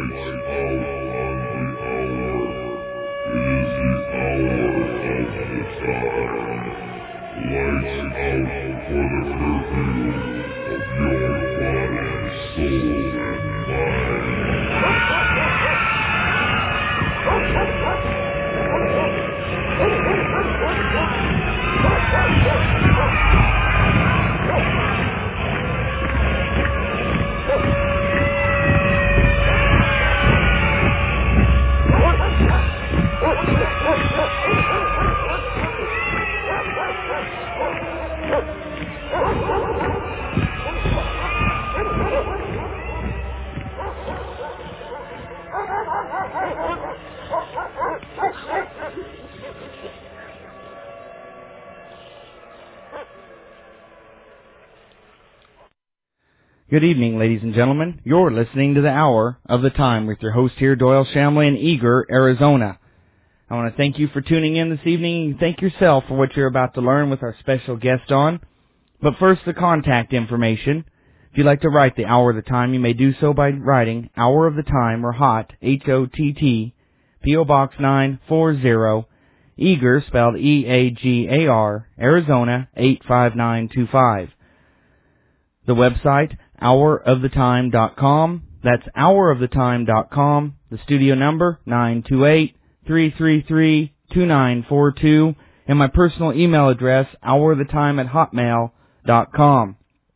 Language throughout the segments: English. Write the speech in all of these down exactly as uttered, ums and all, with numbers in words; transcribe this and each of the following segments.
Good evening, ladies and gentlemen. You're listening to the Hour of the Time with your host here, Doyle Shamley in Eager, Arizona. I want to thank you for tuning in this evening and thank yourself for what you're about to learn with our special guest on. But first, the contact information. If you'd like to write the Hour of the Time, you may do so by writing Hour of the Time or HOTT, H O T T, P O Box nine forty, Eager, spelled E A G A R, Arizona eight five nine two five. The website, hour of the time dot com. That's hour of the time dot com. The studio number, nine two eight, three three three, two nine four two. And my personal email address, hour of the time at hotmail dot com.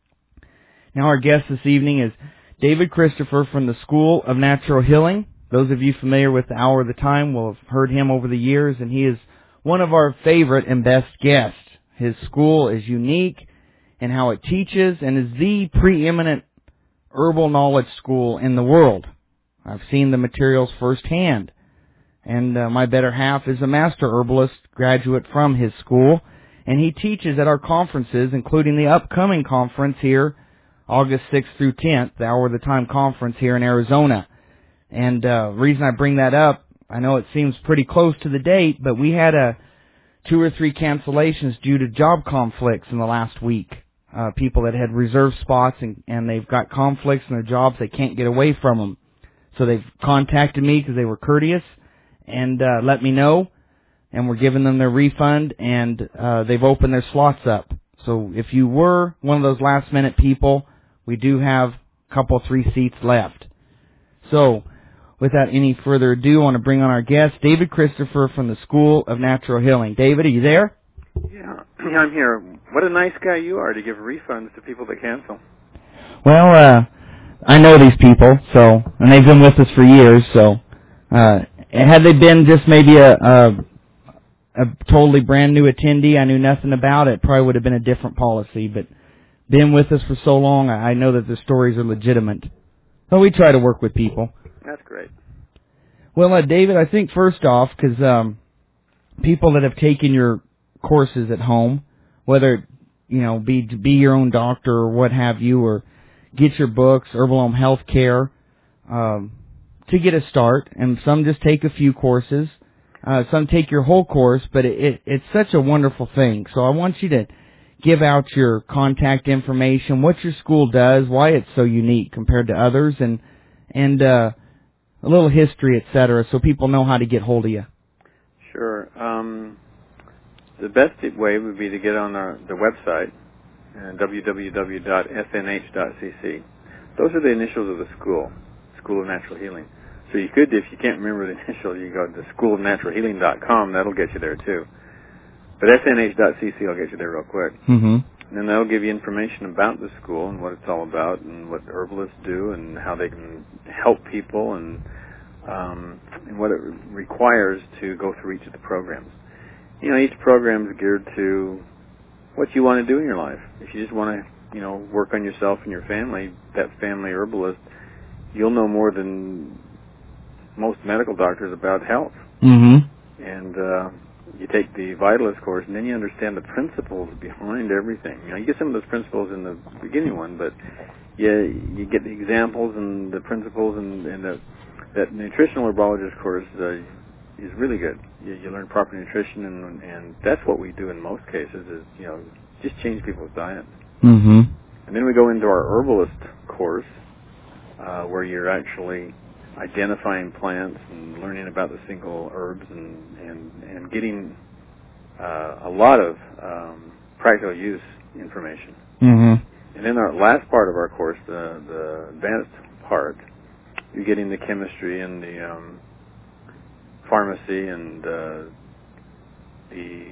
Now our guest this evening is David Christopher from the School of Natural Healing. Those of you familiar with the Hour of the Time will have heard him over the years, and he is one of our favorite and best guests. His school is unique in how it teaches and is the preeminent herbal knowledge school in the world. I've seen the materials firsthand, and uh, my better half is a master herbalist graduate from his school, and he teaches at our conferences, including the upcoming conference here, August sixth through tenth, the Hour of the Time conference here in Arizona. And uh, the reason I bring that up, I know it seems pretty close to the date, but we had a two or three cancellations due to job conflicts in the last week. Uh, people that had reserved spots and, and they've got conflicts in their jobs, they can't get away from them. So they've contacted me because they were courteous and uh, let me know, and we're giving them their refund, and uh, they've opened their slots up. So if you were one of those last minute people, we do have a couple, three seats left. So without any further ado, I want to bring on our guest, David Christopher from the School of Natural Healing. David, are you there? Yeah, I'm here. What a nice guy you are to give refunds to people that cancel. Well, uh, I know these people, so, and they've been with us for years, so, uh, had they been just maybe a, a, a totally brand new attendee I knew nothing about, it probably would have been a different policy, but been with us for so long, I know that the stories are legitimate. So we try to work with people. That's great. Well, uh, David, I think first off, because um, people that have taken your courses at home, whether, you know, be be your own doctor or what have you, or get your books, Herbal Home Health Care, um, to get a start, and some just take a few courses, uh, some take your whole course, but it, it, it's such a wonderful thing. So I want you to give out your contact information, what your school does, why it's so unique compared to others, and and uh, a little history, et cetera, so people know how to get hold of you. Sure. Um, the best way would be to get on our, the website, uh, w w w dot s n h dot c c. Those are the initials of the school, School of Natural Healing. So you could, if you can't remember the initials, you go to school of natural healing dot com. That'll get you there, too. But s n h dot c c will get you there real quick. Mm-hmm. And then that'll give you information about the school and what it's all about and what herbalists do and how they can help people and um, and what it requires to go through each of the programs. You know, each program is geared to what you want to do in your life. If you just want to, you know, work on yourself and your family, that family herbalist, you'll know more than most medical doctors about health. Mm-hmm. And uh, you take the Vitalist course, and then you understand the principles behind everything. You know, you get some of those principles in the beginning one, but you you get the examples and the principles, and, and the, that nutritional herbologist course uh, is really good. You, you learn proper nutrition, and and that's what we do in most cases. Is you know just change people's diets. Mm-hmm. And then we go into our herbalist course, uh, where you're actually identifying plants and learning about the single herbs and and, and getting uh, a lot of um, practical use information. Mm-hmm. And in our last part of our course, the, the advanced part, you're getting the chemistry and the um, pharmacy and uh, the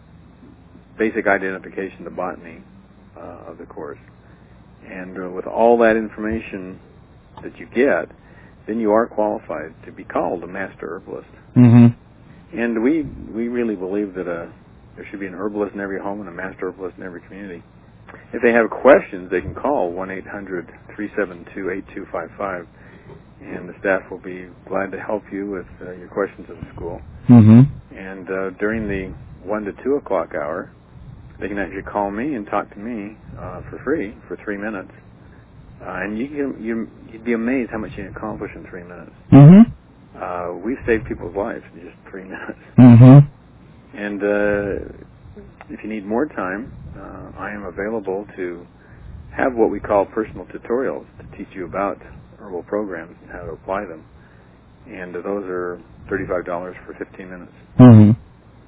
basic identification, the botany uh, of the course. And uh, with all that information that you get, then you are qualified to be called a master herbalist. Mm-hmm. And we we really believe that a, there should be an herbalist in every home and a master herbalist in every community. If they have questions, they can call one eight hundred, three seven two, eight two five five, and the staff will be glad to help you with uh, your questions at the school. Mm-hmm. And uh, during the one to two o'clock hour, they can actually call me and talk to me uh, for free for three minutes. Uh, and you, you, you, you'd be amazed how much you can accomplish in three minutes. Mm-hmm. Uh, we've saved people's lives in just three minutes. Mm-hmm. And uh, if you need more time, uh, I am available to have what we call personal tutorials to teach you about herbal programs and how to apply them. And uh, those are thirty-five dollars for fifteen minutes. Mm-hmm.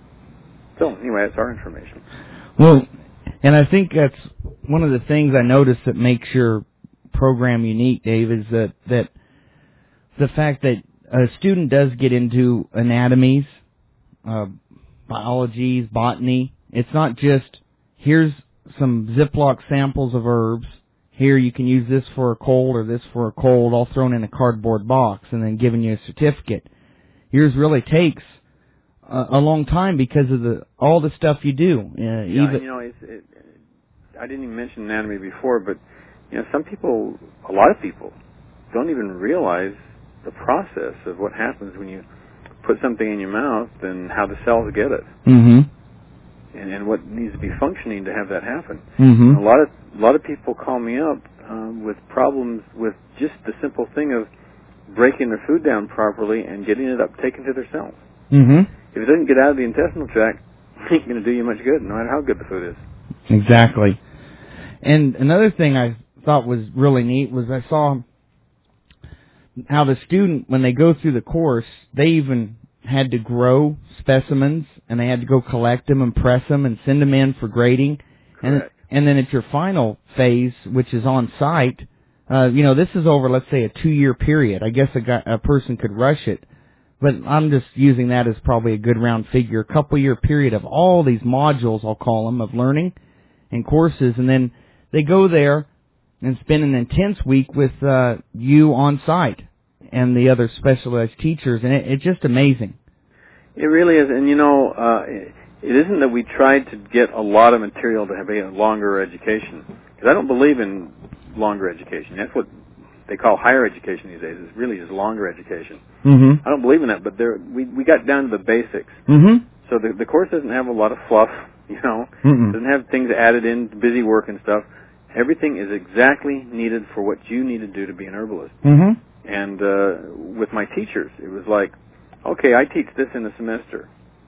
So anyway, that's our information. Well, and I think that's one of the things I noticed that makes your program unique, Dave, is that, that the fact that a student does get into anatomies, uh, biologies, botany. It's not just, here's some Ziploc samples of herbs, here you can use this for a cold or this for a cold, all thrown in a cardboard box and then giving you a certificate. Yours really takes a, a long time because of the all the stuff you do. Uh, yeah, even, and, you know, it's, it, I didn't even mention anatomy before, but you know, some people, a lot of people, don't even realize the process of what happens when you put something in your mouth and how the cells get it, mm-hmm. and, and what needs to be functioning to have that happen. Mm-hmm. A lot of a lot of people call me up um, with problems with just the simple thing of breaking their food down properly and getting it up taken to their cells. Mm-hmm. If it doesn't get out of the intestinal tract, it ain't going to do you much good, no matter how good the food is. Exactly. And another thing I thought was really neat was I saw how the student, when they go through the course, they even had to grow specimens, and they had to go collect them and press them and send them in for grading. Correct. And, and then at your final phase, which is on site, uh, you know, this is over, let's say, a two-year period. I guess a, guy, a person could rush it, but I'm just using that as probably a good round figure. A couple-year period of all these modules, I'll call them, of learning and courses, and then they go there and spend an intense week with uh, you on site and the other specialized teachers, and it, it's just amazing. It really is, and you know, uh, it, it isn't that we tried to get a lot of material to have a longer education, because I don't believe in longer education. That's what they call higher education these days. It's really just longer education. Mm-hmm. I don't believe in that, but there, we we got down to the basics. Mm-hmm. So the the course doesn't have a lot of fluff, you know. Mm-mm. Doesn't have things added in, busy work and stuff. Everything is exactly needed for what you need to do to be an herbalist. Mm-hmm. And uh, with my teachers, it was like, okay, I teach this in a semester.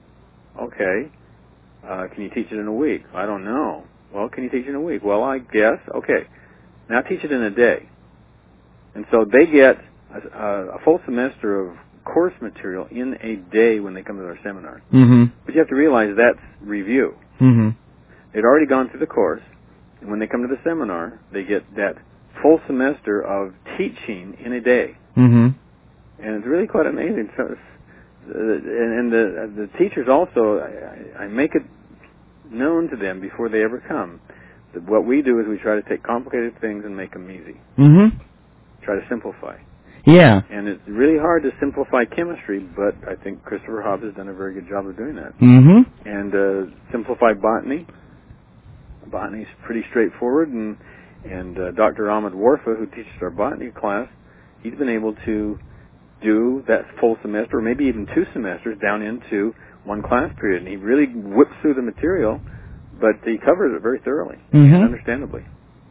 Okay, uh, can you teach it in a week? I don't know. Well, can you teach it in a week? Well, I guess. Okay, now teach it in a day. And so they get a, a full semester of course material in a day when they come to their seminar. Mm-hmm. But you have to realize that's review. Mm-hmm. They'd already gone through the course, and when they come to the seminar, they get that full semester of teaching in a day. Mm-hmm. And it's really quite amazing. So, uh, and, and the the teachers also, I, I make it known to them before they ever come that what we do is we try to take complicated things and make them easy. Mm-hmm. Try to simplify. Yeah. And it's really hard to simplify chemistry, but I think Christopher Hobbs has done a very good job of doing that. Mm-hmm. And uh, simplify botany. Botany's pretty straightforward, and and uh, Doctor Ahmed Warfa, who teaches our botany class, he's been able to do that full semester, or maybe even two semesters, down into one class period. And he really whips through the material, but he covers it very thoroughly Mm-hmm. and understandably.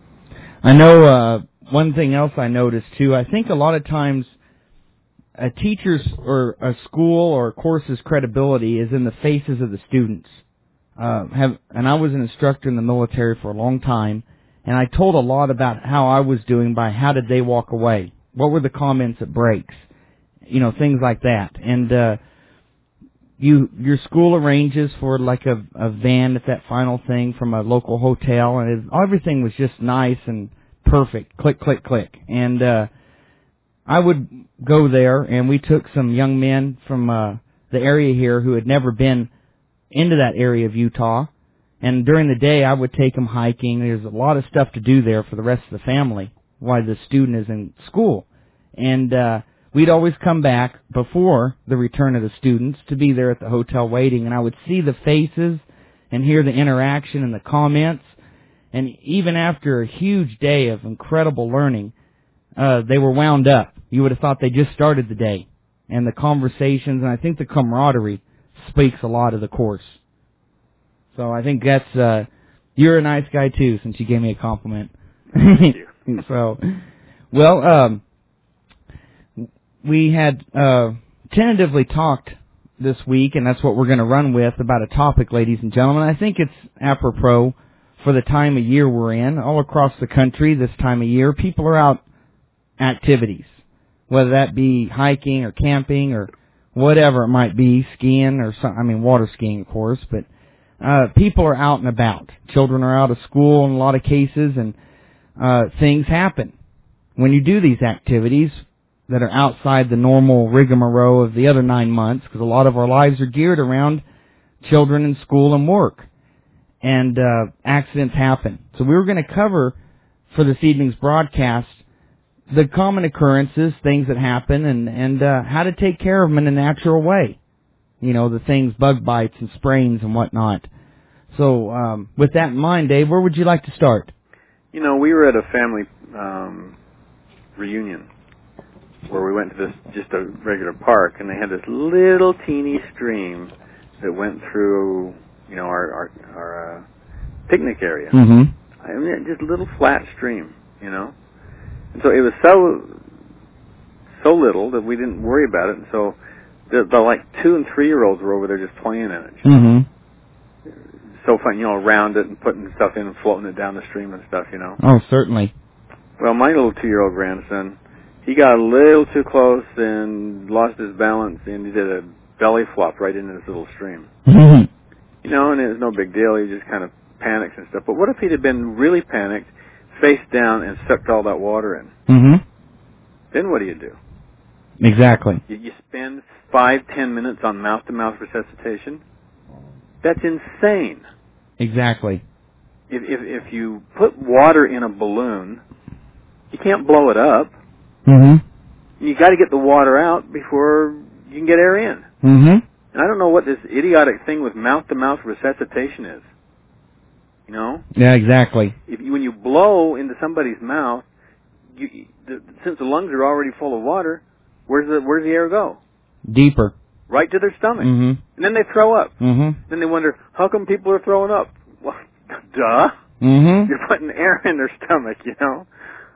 I know uh, one thing else I noticed, too. I think a lot of times a teacher's or a school or a course's credibility is in the faces of the students. Uh, have and I was an instructor in the military for a long time, and I told a lot about how I was doing by how did they walk away. What were the comments at breaks? you know, things like that. And uh, you your school arranges for like a, a van at that final thing from a local hotel, and it, everything was just nice and perfect. Click, click, click. And uh, I would go there, and we took some young men from uh, the area here who had never been into that area of Utah. And during the day, I would take them hiking. There's a lot of stuff to do there for the rest of the family while the student is in school. And uh, we'd always come back before the return of the students to be there at the hotel waiting. And I would see the faces and hear the interaction and the comments. And even after a huge day of incredible learning, uh, they were wound up. You would have thought they just started the day. And the conversations, and I think the camaraderie speaks a lot of the course. So I think that's, uh, you're a nice guy too, since you gave me a compliment. Thank you. So, well, um, we had, uh, tentatively talked this week, and that's what we're going to run with, about a topic, ladies and gentlemen. I think it's apropos for the time of year we're in. All across the country this time of year, people are out activities, whether that be hiking or camping or whatever it might be, skiing or some, I mean, water skiing, of course, but Uh, people are out and about. Children are out of school in a lot of cases, and uh, things happen when you do these activities that are outside the normal rigmarole of the other nine months, because a lot of our lives are geared around children and school and work, and uh, accidents happen. So we were going to cover for this evening's broadcast the common occurrences, things that happen, and, and uh, how to take care of them in a natural way. You know, the things, bug bites and sprains and whatnot. So, um, with that in mind, Dave, where would you like to start? You know, we were at a family um, reunion where we went to this, just a regular park, and they had this little teeny stream that went through, you know, our our, our uh, picnic area. Mm-hmm. I mean, just a little flat stream, you know. And so it was so so little that we didn't worry about it, and so the, the like two and three year olds were over there just playing in it. Mm-hmm. So fun, you know, around it and putting stuff in and floating it down the stream and stuff, you know. Oh, certainly. Well, my little two year old grandson, he got a little too close and lost his balance, and he did a belly flop right into this little stream. Mm-hmm. You know, and it was no big deal. He just kind of panics and stuff. But what if he'd have been really panicked, face down, and sucked all that water in? Mm-hmm. Then what do you do? Exactly. You, you spend five, ten minutes on mouth-to-mouth resuscitation? That's insane. Exactly. If, if if you put water in a balloon, you can't blow it up. Mm-hmm. You got to get the water out before you can get air in. Mm-hmm. And I don't know what this idiotic thing with mouth-to-mouth resuscitation is. You know? Yeah, exactly. If you, when you blow into somebody's mouth, you, the, since the lungs are already full of water, where's the where's the air go? Deeper. Right to their stomach. Mm-hmm. And then they throw up. Mm-hmm. Then they wonder, how come people are throwing up? Well, duh. Mm-hmm. You're putting air in their stomach, you know?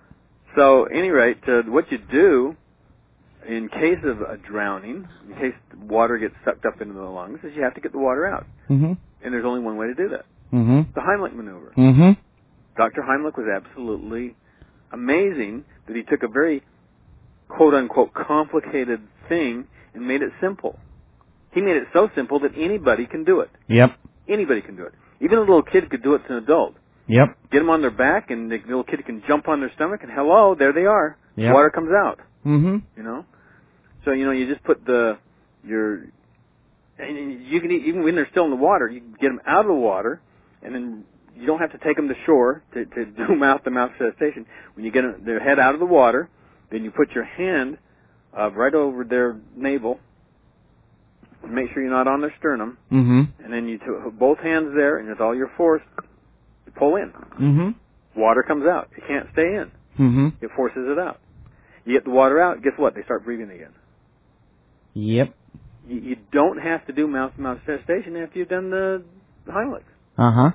So, at any rate, uh, what you do in case of a drowning, in case water gets sucked up into the lungs, is you have to get the water out. Mm-hmm. And there's only one way to do that. Mm-hmm. The Heimlich maneuver. Mm-hmm. Doctor Heimlich was absolutely amazing that he took a very quote-unquote complicated thing and made it simple. He made it so simple that anybody can do it. Yep. Anybody can do it. Even a little kid could do it to an adult. Yep. Get them on their back, and the little kid can jump on their stomach, and hello, there they are. Yep. Water comes out. Mm-hmm. You know? So, you know, you just put the, your, and you can, even when they're still in the water, you can get them out of the water, and then you don't have to take them to shore to, to do mouth-to-mouth resuscitation. When you get them, their head out of the water, then you put your hand uh, right over their navel, and make sure you're not on their sternum, Mm-hmm. and then you t- both hands there, and with all your force, you pull in. Mm-hmm. Water comes out. It can't stay in. Mm-hmm. It forces it out. You get the water out, guess what? They start breathing again. Yep. You, you don't have to do mouth-to-mouth resuscitation after you've done the, the Heimlich. Uh-huh.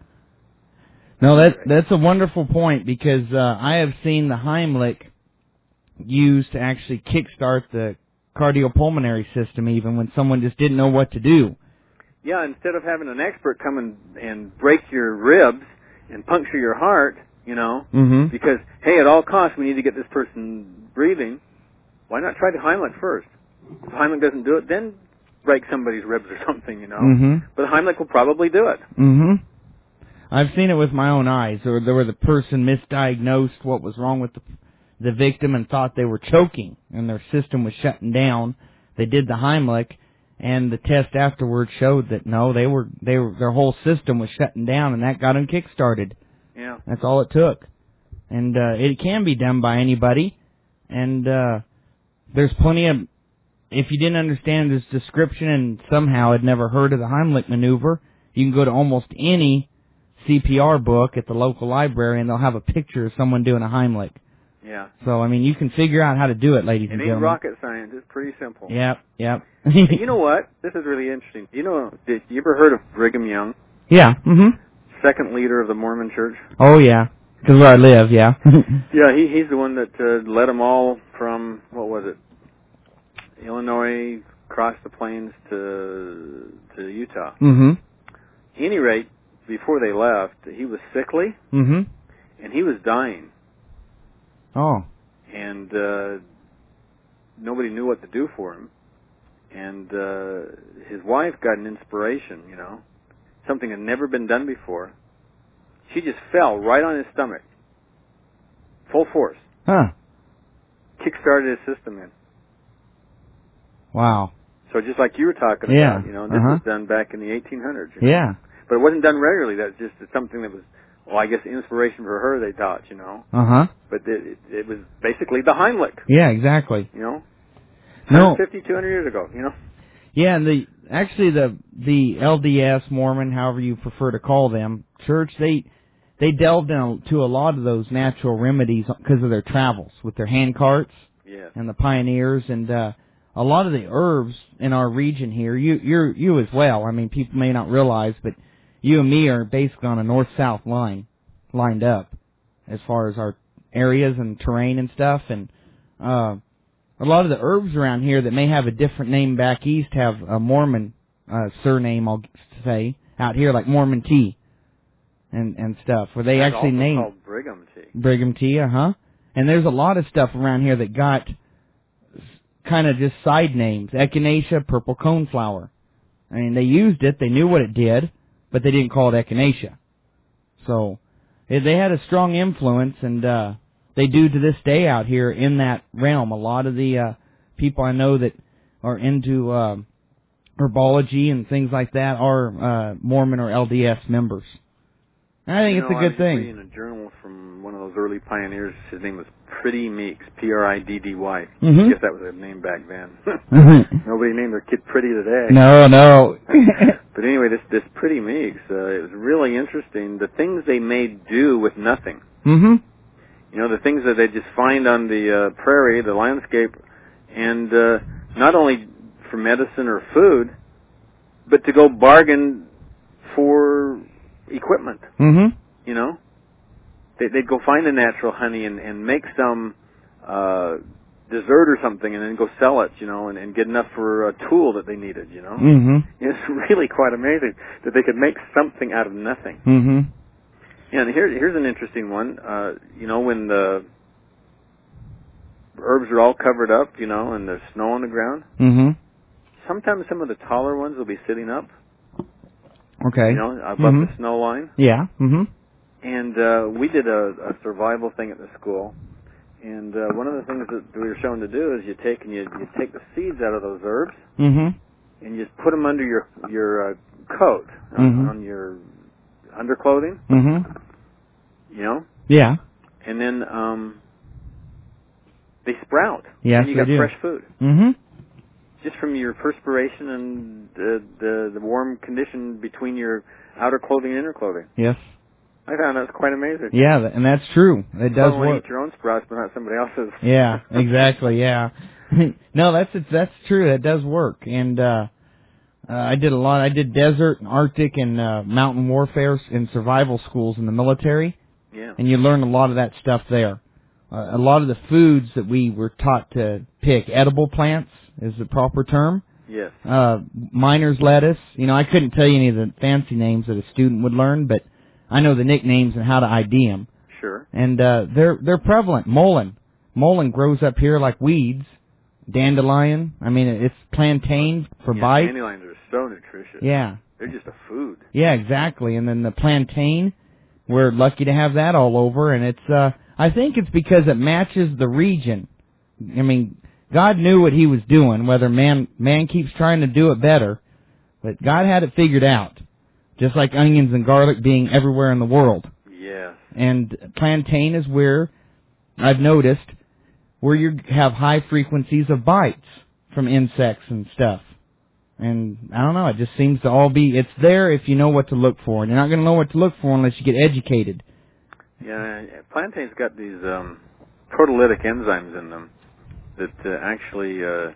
No, that, that's a wonderful point, because uh, I have seen the Heimlich used to actually kickstart the cardiopulmonary system, even when someone just didn't know what to do. Yeah, instead of having an expert come and, and break your ribs and puncture your heart, you know, Mm-hmm. because, hey, at all costs, we need to get this person breathing, Why not try the Heimlich first? If Heimlich doesn't do it, then break somebody's ribs or something, you know. Mm-hmm. But Heimlich will probably do it. Mm-hmm. I've seen it with my own eyes, or there where the person misdiagnosed what was wrong with the, the victim and thought they were choking, and their system was shutting down. They did the Heimlich, and the test afterwards showed that no, they were they were their whole system was shutting down, and that got them kick-started. Yeah, that's all it took, and uh, it can be done by anybody, and uh, there's plenty of. If you didn't understand his description and somehow had never heard of the Heimlich maneuver, you can go to almost any C P R book at the local library, and they'll have a picture of someone doing a Heimlich. Yeah. So, I mean, you can figure out how to do it, ladies it and ain't gentlemen. rocket science. It's pretty simple. Yep, yep. You know what? This is really interesting. You know, did you ever heard of Brigham Young? Yeah, mm-hmm. Second leader of the Mormon Church? Oh, yeah. Because where I live, yeah. Yeah, he he's the one that uh, led them all from, what was it, Illinois, across the plains to to Utah. Mm-hmm. At any rate, before they left, he was sickly, mm-hmm. and he was dying. Oh. And uh, nobody knew what to do for him. And uh, his wife got an inspiration, you know, something had never been done before. She just fell right on his stomach, full force. Huh. Kick-started his system in. Wow. So just like you were talking yeah. about, you know, this uh-huh. was done back in the eighteen hundreds. You know? Yeah. But it wasn't done regularly. That's just something that was, well, I guess inspiration for her, they thought, you know. Uh-huh. But it, it, it was basically the Heimlich. Yeah, exactly. You know? No. one fifty, two hundred years ago, you know? Yeah, and the actually the the L D S, Mormon, however you prefer to call them, church, they they delved into a lot of those natural remedies because of their travels with their hand carts yes. and the pioneers, and uh, a lot of the herbs in our region here, you you're you as well. I mean, people may not realize, but you and me are basically on a north-south line, lined up, as far as our areas and terrain and stuff, and uh, a lot of the herbs around here that may have a different name back east have a Mormon uh, surname, I'll say, out here, like Mormon tea and and stuff, where they That's actually also name called Brigham tea. Brigham tea, uh-huh. And there's a lot of stuff around here that got kind of just side names. Echinacea, purple coneflower. I mean, they used it, they knew what it did, but they didn't call it echinacea. So, they had a strong influence, and uh, they do to this day out here in that realm. A lot of the uh, people I know that are into uh, herbology and things like that are uh, Mormon or L D S members. And I think you it's know, a good I was thing. reading a journal from one of those early pioneers. His name was Pretty Meeks, P R I D D Y. Mm-hmm. I guess that was a name back then. Nobody named their kid Pretty today. No, no. But anyway, this this Pretty Meeks, uh, it was really interesting. The things they made do with nothing. Mm-hmm. You know, the things that they just find on the uh, prairie, the landscape, and uh, not only for medicine or food, but to go bargain for equipment. Mm-hmm. You know, they, they'd go find the natural honey and, and make some uh, dessert or something, and then go sell it. You know, and, and get enough for a tool that they needed. You know, Mm-hmm. it's really quite amazing that they could make something out of nothing. Mm-hmm. Yeah, and here, here's an interesting one. Uh, you know, when the herbs are all covered up, you know, and there's snow on the ground, Mm-hmm. sometimes some of the taller ones will be sitting up, Okay. you know, above Mhm. the snow line. Yeah. Mm-hmm. And uh, we did a, a survival thing at the school, and uh, one of the things that we were shown to do is you take and you, you take the seeds out of those herbs, Mm-hmm. and you just put them under your your uh, coat, on, Mhm. on your underclothing, Mm-hmm. you know, Yeah. and then um, they sprout. Yes, and you they got do. fresh food. Mm-hmm. Just from your perspiration and the, the the warm condition between your outer clothing and inner clothing. Yes. I found that was quite amazing. Yeah, th- and that's true. It does Well, work. eat your own sprouts, but not somebody else's. Yeah, exactly. Yeah. No, that's that's true. That does work. And uh, uh I did a lot. I did desert and Arctic and uh, mountain warfare and survival schools in the military. Yeah. And you learn a lot of that stuff there. Uh, a lot of the foods that we were taught to pick, edible plants is the proper term. Yes. Uh, miner's lettuce. You know, I couldn't tell you any of the fancy names that a student would learn, but I know the nicknames and how to I D them. Sure. And uh, they're they're prevalent. Mullein. Mullein grows up here like weeds, dandelion. I mean, it's plantain for yeah, bite. Dandelions are so nutritious. Yeah. They're just a food. Yeah, exactly. And then the plantain, we're lucky to have that all over. And it's, uh, I think it's because it matches the region. I mean, God knew what He was doing, whether man, man keeps trying to do it better. But God had it figured out. Just like onions and garlic being everywhere in the world. Yes. And plantain is where, I've noticed, where you have high frequencies of bites from insects and stuff. And I don't know, it just seems to all be, it's there if you know what to look for. And you're not going to know what to look for unless you get educated. Yeah, plantain's got these um, proteolytic enzymes in them that uh, actually uh,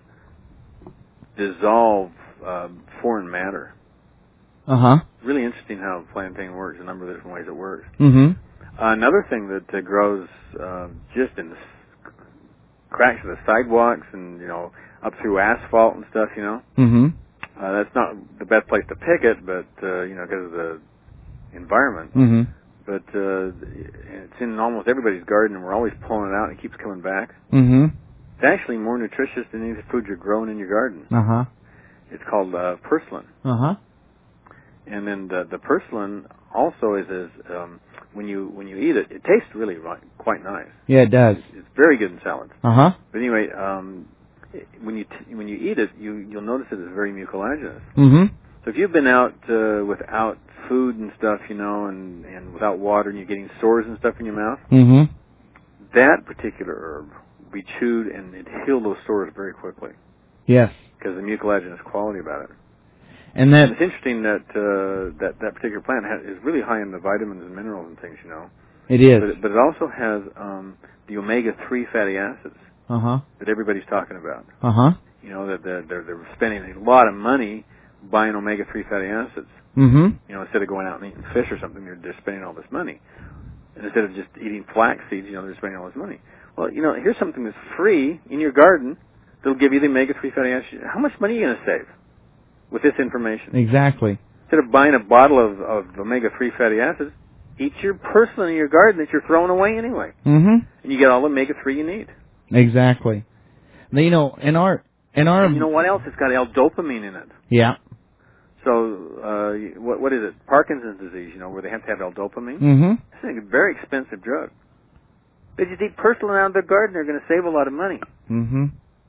dissolve uh, foreign matter. Uh-huh. Really interesting how plantain works, a number of different ways it works. Mm-hmm. Uh, another thing that uh, grows uh, just in the s- cracks of the sidewalks and, you know, up through asphalt and stuff, you know. Mm-hmm. Uh, that's not the best place to pick it, but, uh, you know, because of the environment. Mm-hmm. But uh, it's in almost everybody's garden, and we're always pulling it out, and it keeps coming back. Mm-hmm. It's actually more nutritious than any of the food you're growing in your garden. Uh-huh. It's called uh, purslane. Uh-huh. And then the, the purslane also is, is um, when you when you eat it, it tastes really right, quite nice. Yeah, it does. It's, it's very good in salads. Uh-huh. But anyway, um, it, when you t- when you eat it, you you'll notice it is very mucilaginous. Mm-hmm. So if you've been out uh, without food and stuff, you know, and and without water, and you're getting sores and stuff in your mouth, Mm-hmm. that particular herb will be chewed and it heal those sores very quickly Yes. because of the mucilaginous quality about it. And that, And it's interesting that uh, that that particular plant ha- is really high in the vitamins and minerals and things, you know. it is. But it, but it also has um, the omega three fatty acids Uh-huh. that everybody's talking about. Uh-huh. You know, that they're, they're, they're spending a lot of money buying omega three fatty acids. Mm-hmm. You know, instead of going out and eating fish or something, they're, they're spending all this money. And instead of just eating flax seeds, you know, they're spending all this money. Well, you know, here's something that's free in your garden that'll give you the omega three fatty acids. How much money are you going to save with this information? Exactly. Instead of buying a bottle of, of omega three fatty acids, eat your purslane in your garden that you're throwing away anyway. Mm-hmm. And you get all the omega three you need. Exactly. Now, you know, in our, in our... And you know what else? It's got L-dopamine in it. Yeah. So, uh, what, what is it? Parkinson's disease, you know, where they have to have L-dopamine. Mm-hmm. It's a very expensive drug. They just eat purslane out of their garden. They're going to save a lot of money. Mm-hmm.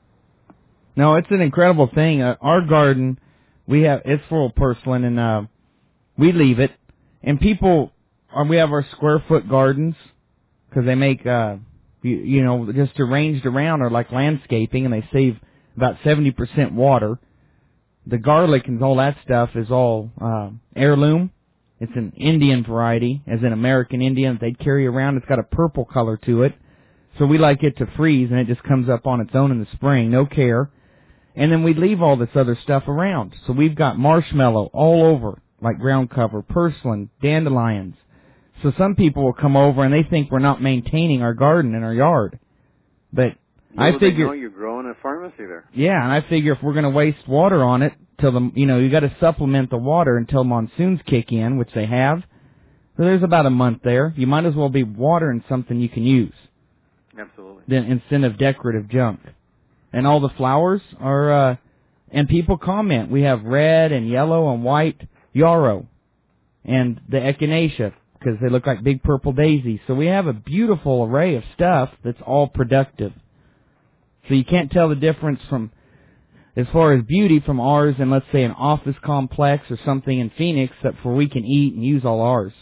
No, it's an incredible thing. Uh, our garden, we have, it's full of purslane, and uh, we leave it. And people, uh, we have our square foot gardens, because they make, uh, you, you know, just arranged around are like landscaping, and they save about seventy percent water. The garlic and all that stuff is all uh, heirloom. It's an Indian variety, as in American Indian that they'd carry around. It's got a purple color to it. So we like it to freeze, and it just comes up on its own in the spring, no care. And then we leave all this other stuff around. So we've got marshmallow all over, like ground cover, purslane, dandelions. So some people will come over, and they think we're not maintaining our garden and our yard. But I Well, figure... They know you're growing a pharmacy there. Yeah, and I figure if we're going to waste water on it, till the, you know, you got to supplement the water until monsoons kick in, which they have. So there's about a month there. You might as well be watering something you can use. Absolutely. Then instead of decorative junk. And all the flowers are, uh, and people comment. We have red and yellow and white yarrow. And the echinacea, because they look like big purple daisies. So we have a beautiful array of stuff that's all productive. So you can't tell the difference from, as far as beauty, from ours and, let's say, an office complex or something in Phoenix, except for we can eat and use all ours.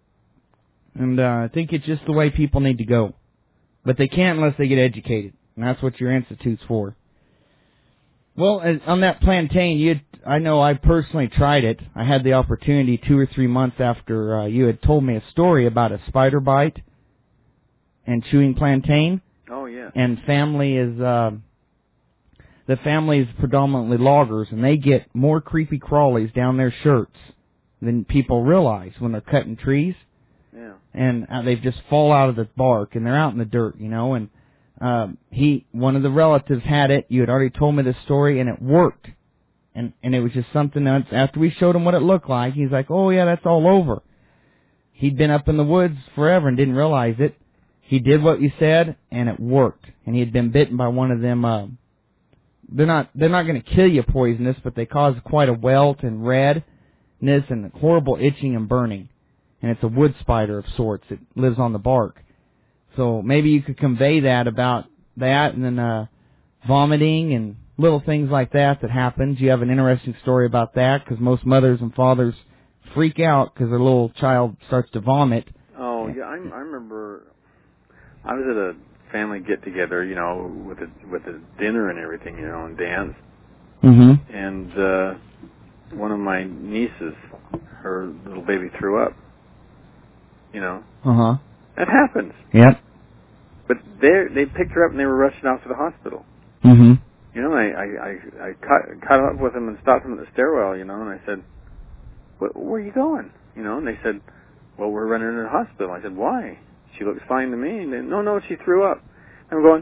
And uh, I think it's just the way people need to go. But they can't unless they get educated. And that's what your institute's for. Well, on that plantain, you I know I personally tried it. I had the opportunity two or three months after uh, you had told me a story about a spider bite and chewing plantain. Oh, yeah. And family is, uh, the family is predominantly loggers, and they get more creepy crawlies down their shirts than people realize when they're cutting trees. Yeah. And uh, they just fall out of the bark, and they're out in the dirt, you know, and Um, he, one of the relatives had it. You had already told me this story, and it worked. And, and it was just something else. After we showed him what it looked like, he's like, oh yeah, that's all over. He'd been up in the woods forever and didn't realize it. He did what you said, and it worked. And he had been bitten by one of them, uh, they're not they're not going to kill you poisonous, but they cause quite a welt and redness and horrible itching and burning. And it's a wood spider of sorts. It lives on the bark. So maybe you could convey that about that, and then uh, vomiting and little things like that that happens. You have an interesting story about that, because most mothers and fathers freak out because their little child starts to vomit. Oh, yeah, I, I remember I was at a family get-together, you know, with a, with a dinner and everything, you know, and dance. Mm-hmm. And uh, one of my nieces, her little baby threw up, you know. Uh-huh. That happens. Yep. But they they picked her up and they were rushing off to the hospital. Mm-hmm. You know, I I I, I caught, caught up with them and stopped them at the stairwell, you know, and I said, Where, where are you going? You know, and they said, well, we're running to the hospital. I said, why? She looks fine to me. And they, no, no, she threw up. I'm going,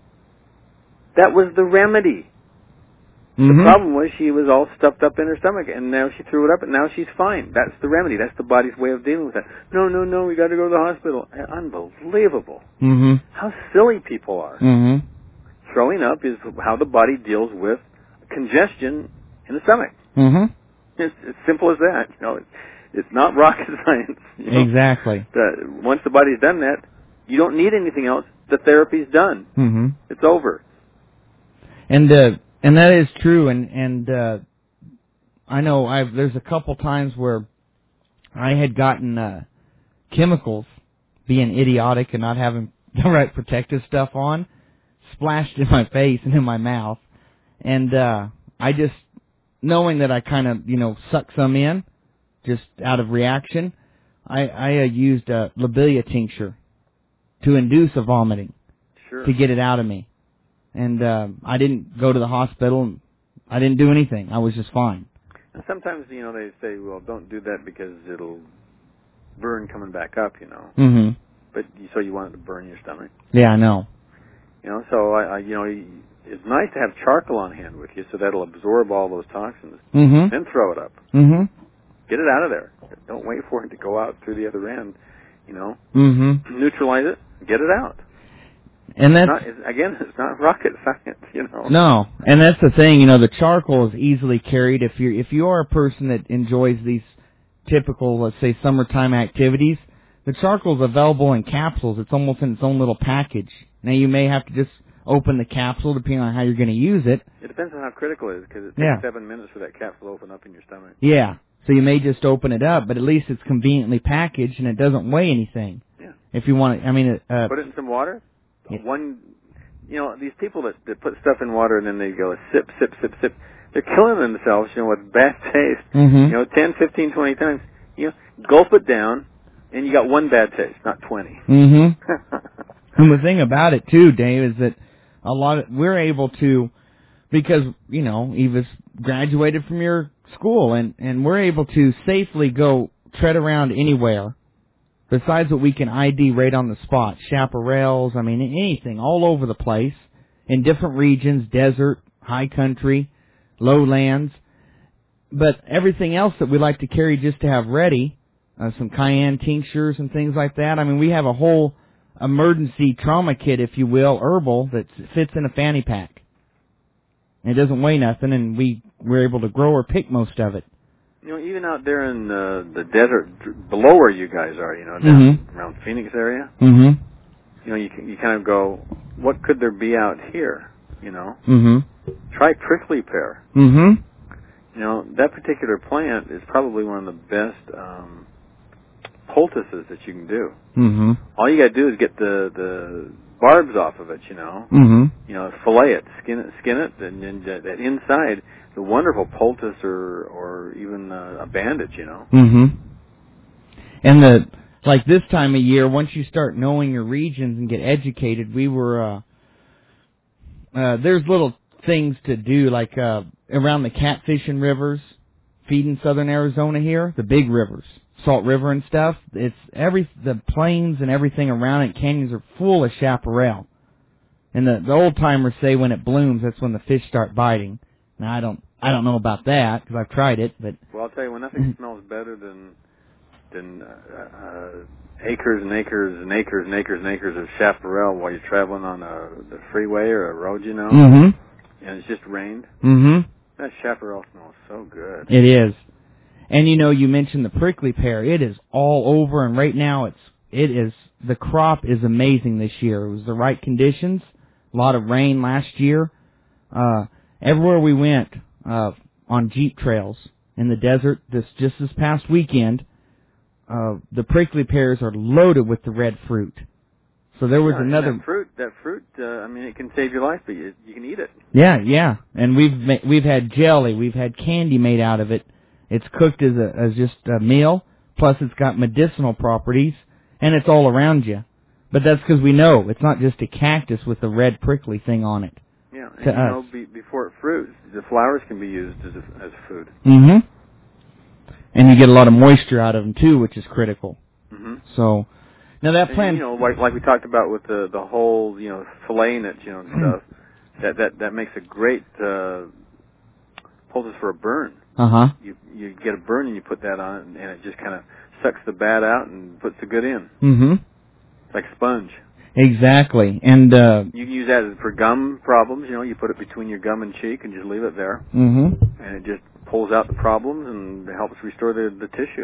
that was the remedy. Mm-hmm. The problem was she was all stuffed up in her stomach, and now she threw it up, and now she's fine. That's the remedy. That's the body's way of dealing with that. No, no, no, we got to go to the hospital. Unbelievable. Mm-hmm. How silly people are. Mm-hmm. Throwing up is how the body deals with congestion in the stomach. Mm-hmm. It's as simple as that. You know, it's, it's not rocket science. You know? Exactly. The, once the body's done that, you don't need anything else. The therapy's done. Mm-hmm. It's over. And uh, and that is true. And and uh, I know I've there's a couple times where I had gotten uh, chemicals, being idiotic and not having the right protective stuff on, splashed in my face and in my mouth, and uh, I just, knowing that I kind of, you know, sucked some in, just out of reaction, I, I uh, used a lobelia tincture to induce a vomiting, Sure. to get it out of me. And uh, I didn't go to the hospital, and I didn't do anything. I was just fine. And sometimes, you know, they say, well, don't do that because it'll burn coming back up, you know. Mm-hmm. But so you want it to burn your stomach. Yeah, I know. You know, so, I, I you know, it's nice to have charcoal on hand with you so that'll absorb all those toxins. Mm-hmm. Then throw it up. Mm-hmm. Get it out of there. Don't wait for it to go out through the other end, you know. Mm-hmm. Neutralize it. Get it out. And that's, Not, it's, again, it's not rocket science, you know. no, and that's the thing. You know, the charcoal is easily carried. If you if you are a person that enjoys these typical, let's say, summertime activities, the charcoal is available in capsules. It's almost in its own little package. Now you may have to just open the capsule depending on how you're going to use it. It depends on how critical it is, because it takes Yeah. seven minutes for that capsule to open up in your stomach. Yeah, so you may just open it up, but at least it's conveniently packaged and it doesn't weigh anything. Yeah. If you want to, I mean, uh, Put it in some water. Yeah. One, you know, these people that, that put stuff in water and then they go sip, sip, sip, sip, they're killing themselves, you know, with bad taste. mm-hmm. You know, ten, fifteen, twenty times. You know, gulp it down, and you got one bad taste, not twenty. Mm-hmm. And the thing about it too, Dave, is that a lot of, we're able to, because, you know, Eva's graduated from your school, and, and we're able to safely go tread around anywhere. Besides what we can I D right on the spot, chaparrals, I mean, anything, all over the place, in different regions, desert, high country, lowlands. But everything else that we like to carry just to have ready, uh, some cayenne tinctures and things like that. I mean, we have a whole emergency trauma kit, if you will, herbal, that fits in a fanny pack. And it doesn't weigh nothing, and we, we're able to grow or pick most of it. You know, even out there in uh, the desert, below where you guys are, you know, down Mm-hmm. around Phoenix area, Mm-hmm. you know, you can, you kind of go, what could there be out here? You know, Mm-hmm. try prickly pear. Mm-hmm. You know, that particular plant is probably one of the best um, poultices that you can do. Mm-hmm. All you got to do is get the the barbs off of it. You know, Mm-hmm. you know, fillet it, skin it, skin it, and then that, that inside, the wonderful poultice or or even uh, a bandage. You know. Mm-hmm. And the, like this time of year, once you start knowing your regions and get educated, we were, uh, uh, there's little things to do, like, uh, around the catfishing rivers, feeding southern Arizona here, the big rivers, Salt River and stuff. It's every, the plains and everything around it, canyons are full of chaparral. And the, the old timers say when it blooms, that's when the fish start biting. Now, I don't, I don't know about that, because I've tried it, but. Well, I'll tell you, when nothing smells better than, than, uh, uh, acres and acres and acres and acres and acres of chaparral while you're traveling on a, the freeway or a road, you know. Mm-hmm. and it's just rained. Mm-hmm. That chaparral smells so good. It is. And you know, you mentioned the prickly pear. It is all over, and right now it's it is the crop is amazing this year. It was the right conditions, a lot of rain last year. Uh, everywhere we went uh, on Jeep trails in the desert, this just this past weekend, uh, the prickly pears are loaded with the red fruit. So there was yeah, another and that fruit. That fruit. Uh, I mean, it can save your life, but you, you can eat it. Yeah, yeah. And we've ma- we've had jelly, we've had candy made out of it. It's cooked as a as just a meal. Plus, it's got medicinal properties, and it's all around you. But that's because we know it's not just a cactus with a red prickly thing on it. Yeah, and to you us. know, be, before it fruits, the flowers can be used as a, as food. Mm-hmm. And you get a lot of moisture out of them too, which is critical. Mm-hmm. So now that plant, you know, like like we talked about with the the whole, you know, filleting it, you know, and stuff. that that that makes a great uh, poultice for a burn. uh huh. You you get a burn and you put that on it, and, and it just kind of sucks the bad out and puts the good in. Mm-hmm. It's like a sponge. Exactly. And uh, you can use that for gum problems. You know, you put it between your gum and cheek and just leave it there, mm-hmm. and it just pulls out the problems and helps restore the the tissue.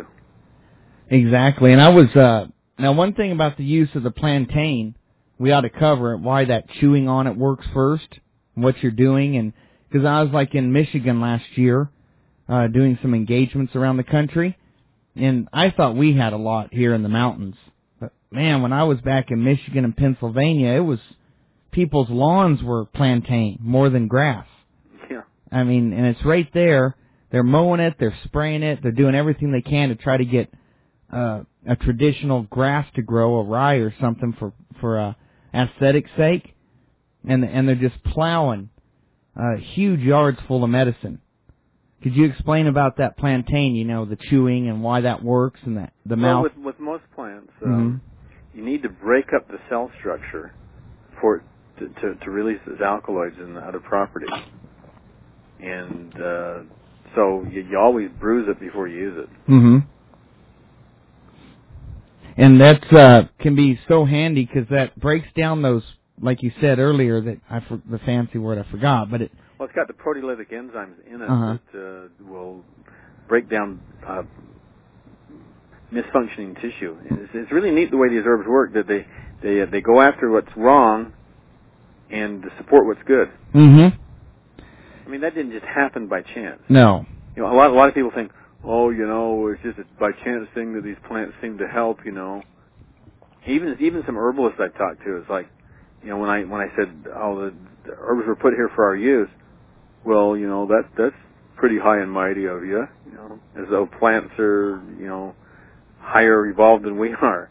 Exactly. And I was uh, now one thing about the use of the plantain, we ought to cover it, why that chewing on it works first, what you're doing, and because I was like in Michigan last year, uh, doing some engagements around the country, and I thought we had a lot here in the mountains. But man, when I was back in Michigan and Pennsylvania, it was people's lawns were plantain more than grass. Yeah. I mean, and it's right there. They're mowing it, they're spraying it, they're doing everything they can to try to get uh, a traditional grass to grow, a rye or something for for uh, aesthetic sake, and and they're just plowing uh, huge yards full of medicine. Could you explain about that plantain? You know, the chewing and why that works, and that the well, mouth. with with most plants, um, mm-hmm. you need to break up the cell structure for it to to, to release those alkaloids and the other properties, and uh, so you, you always bruise it before you use it. Mm-hmm. And that uh, can be so handy because that breaks down those, like you said earlier, that I for, the fancy word I forgot, but it. Well, it's got the proteolytic enzymes in it uh-huh. that uh, will break down uh, misfunctioning tissue. It's, it's really neat the way these herbs work. That they they uh, they go after what's wrong and to support what's good. Mm-hmm. I mean, that didn't just happen by chance. No. You know, a lot a lot of people think, oh, you know, it's just a by chance thing that these plants seem to help. You know, even even some herbalists I talked to, it's like, you know, when I when I said, oh, the, the herbs were put here for our use. Well, you know, that that's pretty high and mighty of you, you know, as though plants are, you know, higher evolved than we are.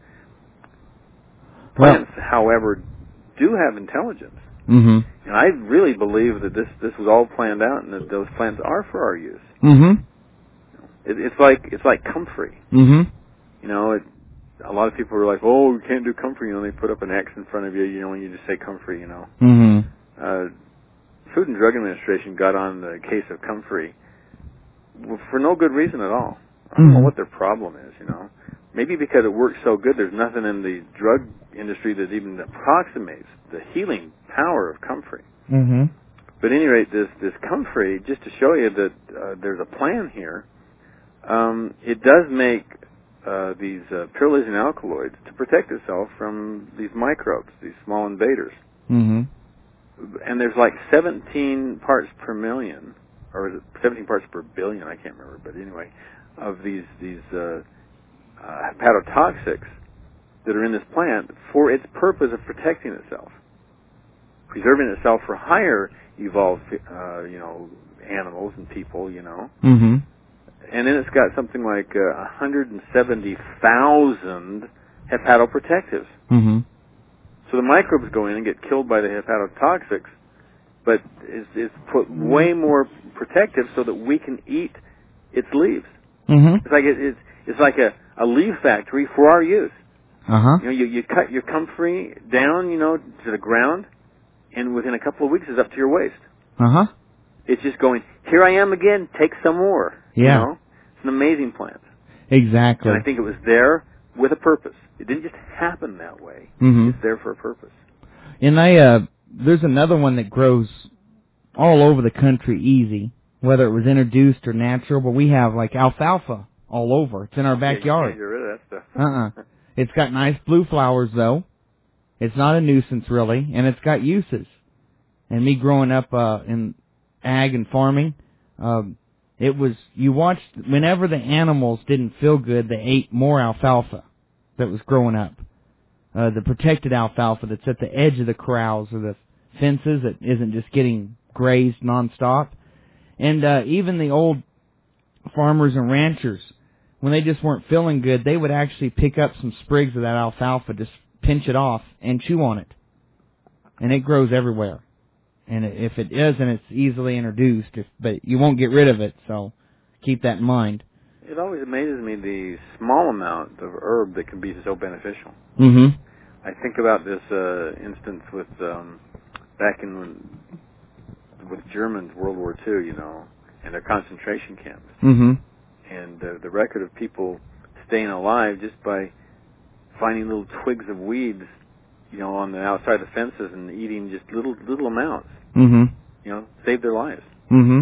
Plants, well, however, do have intelligence. Mm-hmm. And I really believe that this, this was all planned out and that those plants are for our use. Mm-hmm. It, it's like it's like comfrey. Mm-hmm. You know, it, a lot of people are like, oh, we can't do comfrey. You know, they put up an X in front of you, you know, and you just say comfrey, you know. Mm-hmm. Uh, Food and Drug Administration got on the case of comfrey for no good reason at all. I don't mm-hmm. know what their problem is, you know. Maybe because it works so good, there's nothing in the drug industry that even approximates the healing power of comfrey. Mm-hmm. But at any rate, this, this comfrey, just to show you that uh, there's a plan here, um, it does make uh, these uh, pyrrolizine alkaloids to protect itself from these microbes, these small invaders. Mm-hmm. And there's like seventeen parts per million, or is it seventeen parts per billion? I can't remember, but anyway, of these these uh, uh, hepatotoxics that are in this plant for its purpose of protecting itself, preserving itself for higher evolved, uh, you know, animals and people, you know. Mm-hmm. And then it's got something like uh, one hundred seventy thousand hepatoprotectives. Mm-hmm. So the microbes go in and get killed by the hepatotoxics, but it's, it's put way more protective so that we can eat its leaves. Mm-hmm. It's like it, it's it's like a, a leaf factory for our use. Uh-huh. You know, you, you cut your comfrey down, you know, to the ground, and within a couple of weeks it's up to your waist. Uh-huh. It's just going, here I am again, take some more. Yeah. You know? It's an amazing plant. Exactly. And I think it was there with a purpose. It didn't just happen that way. Mm-hmm. It's there for a purpose. And I, uh, there's another one that grows all over the country easy, whether it was introduced or natural, but we have like alfalfa all over. It's in our backyard. Yeah, you can't get rid of that stuff. uh-uh. It's got nice blue flowers, though. It's not a nuisance, really, and it's got uses. And me growing up uh, in ag and farming, um, it was, you watched, whenever the animals didn't feel good, they ate more alfalfa that was growing up. Uh, the protected alfalfa that's at the edge of the corrals or the fences that isn't just getting grazed nonstop. And uh, even the old farmers and ranchers, when they just weren't feeling good, they would actually pick up some sprigs of that alfalfa, just pinch it off, and chew on it. And it grows everywhere. And if it isn't, it's easily introduced, if, but you won't get rid of it, so keep that in mind. It always amazes me the small amount of herb that can be so beneficial. Mm-hmm. I think about this uh, instance with um, back in with Germans, World War Two, you know, and their concentration camps. Mm-hmm. And uh, the record of people staying alive just by finding little twigs of weeds, you know, on the outside of the fences and eating just little little amounts. Mm-hmm. You know, saved their lives. Mm-hmm.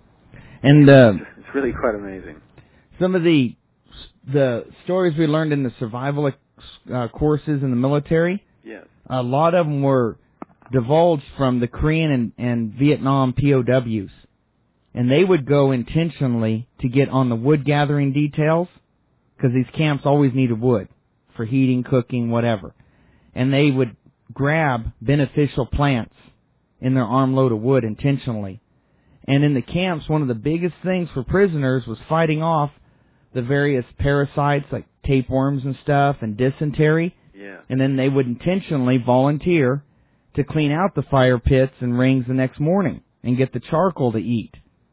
And uh, it's really quite amazing. Some of the the stories we learned in the survival uh, courses in the military, yes, a lot of them were divulged from the Korean and, and Vietnam P O Ws. And they would go intentionally to get on the wood gathering details, because these camps always needed wood for heating, cooking, whatever. And they would grab beneficial plants in their armload of wood intentionally. And in the camps, one of the biggest things for prisoners was fighting off the various parasites like tapeworms and stuff and dysentery. Yeah. And then they would intentionally volunteer to clean out the fire pits and rings the next morning and get the charcoal to eat.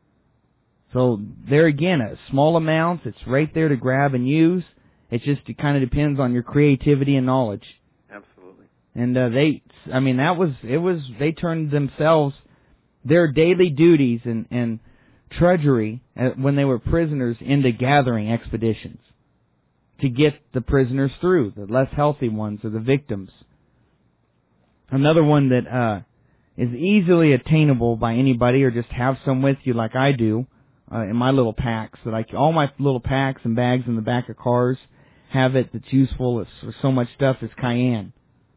So there again, a small amounts, it's right there to grab and use. It just it kind of depends on your creativity and knowledge. Absolutely. And uh, they, I mean, that was, it was, they turned themselves, their daily duties and, and drudgery uh, when they were prisoners into gathering expeditions to get the prisoners through, the less healthy ones or the victims. Another one that uh, is easily attainable by anybody, or just have some with you like I do, Uh, in my little packs, that I all my little packs and bags in the back of cars have it that's useful for so much stuff is cayenne.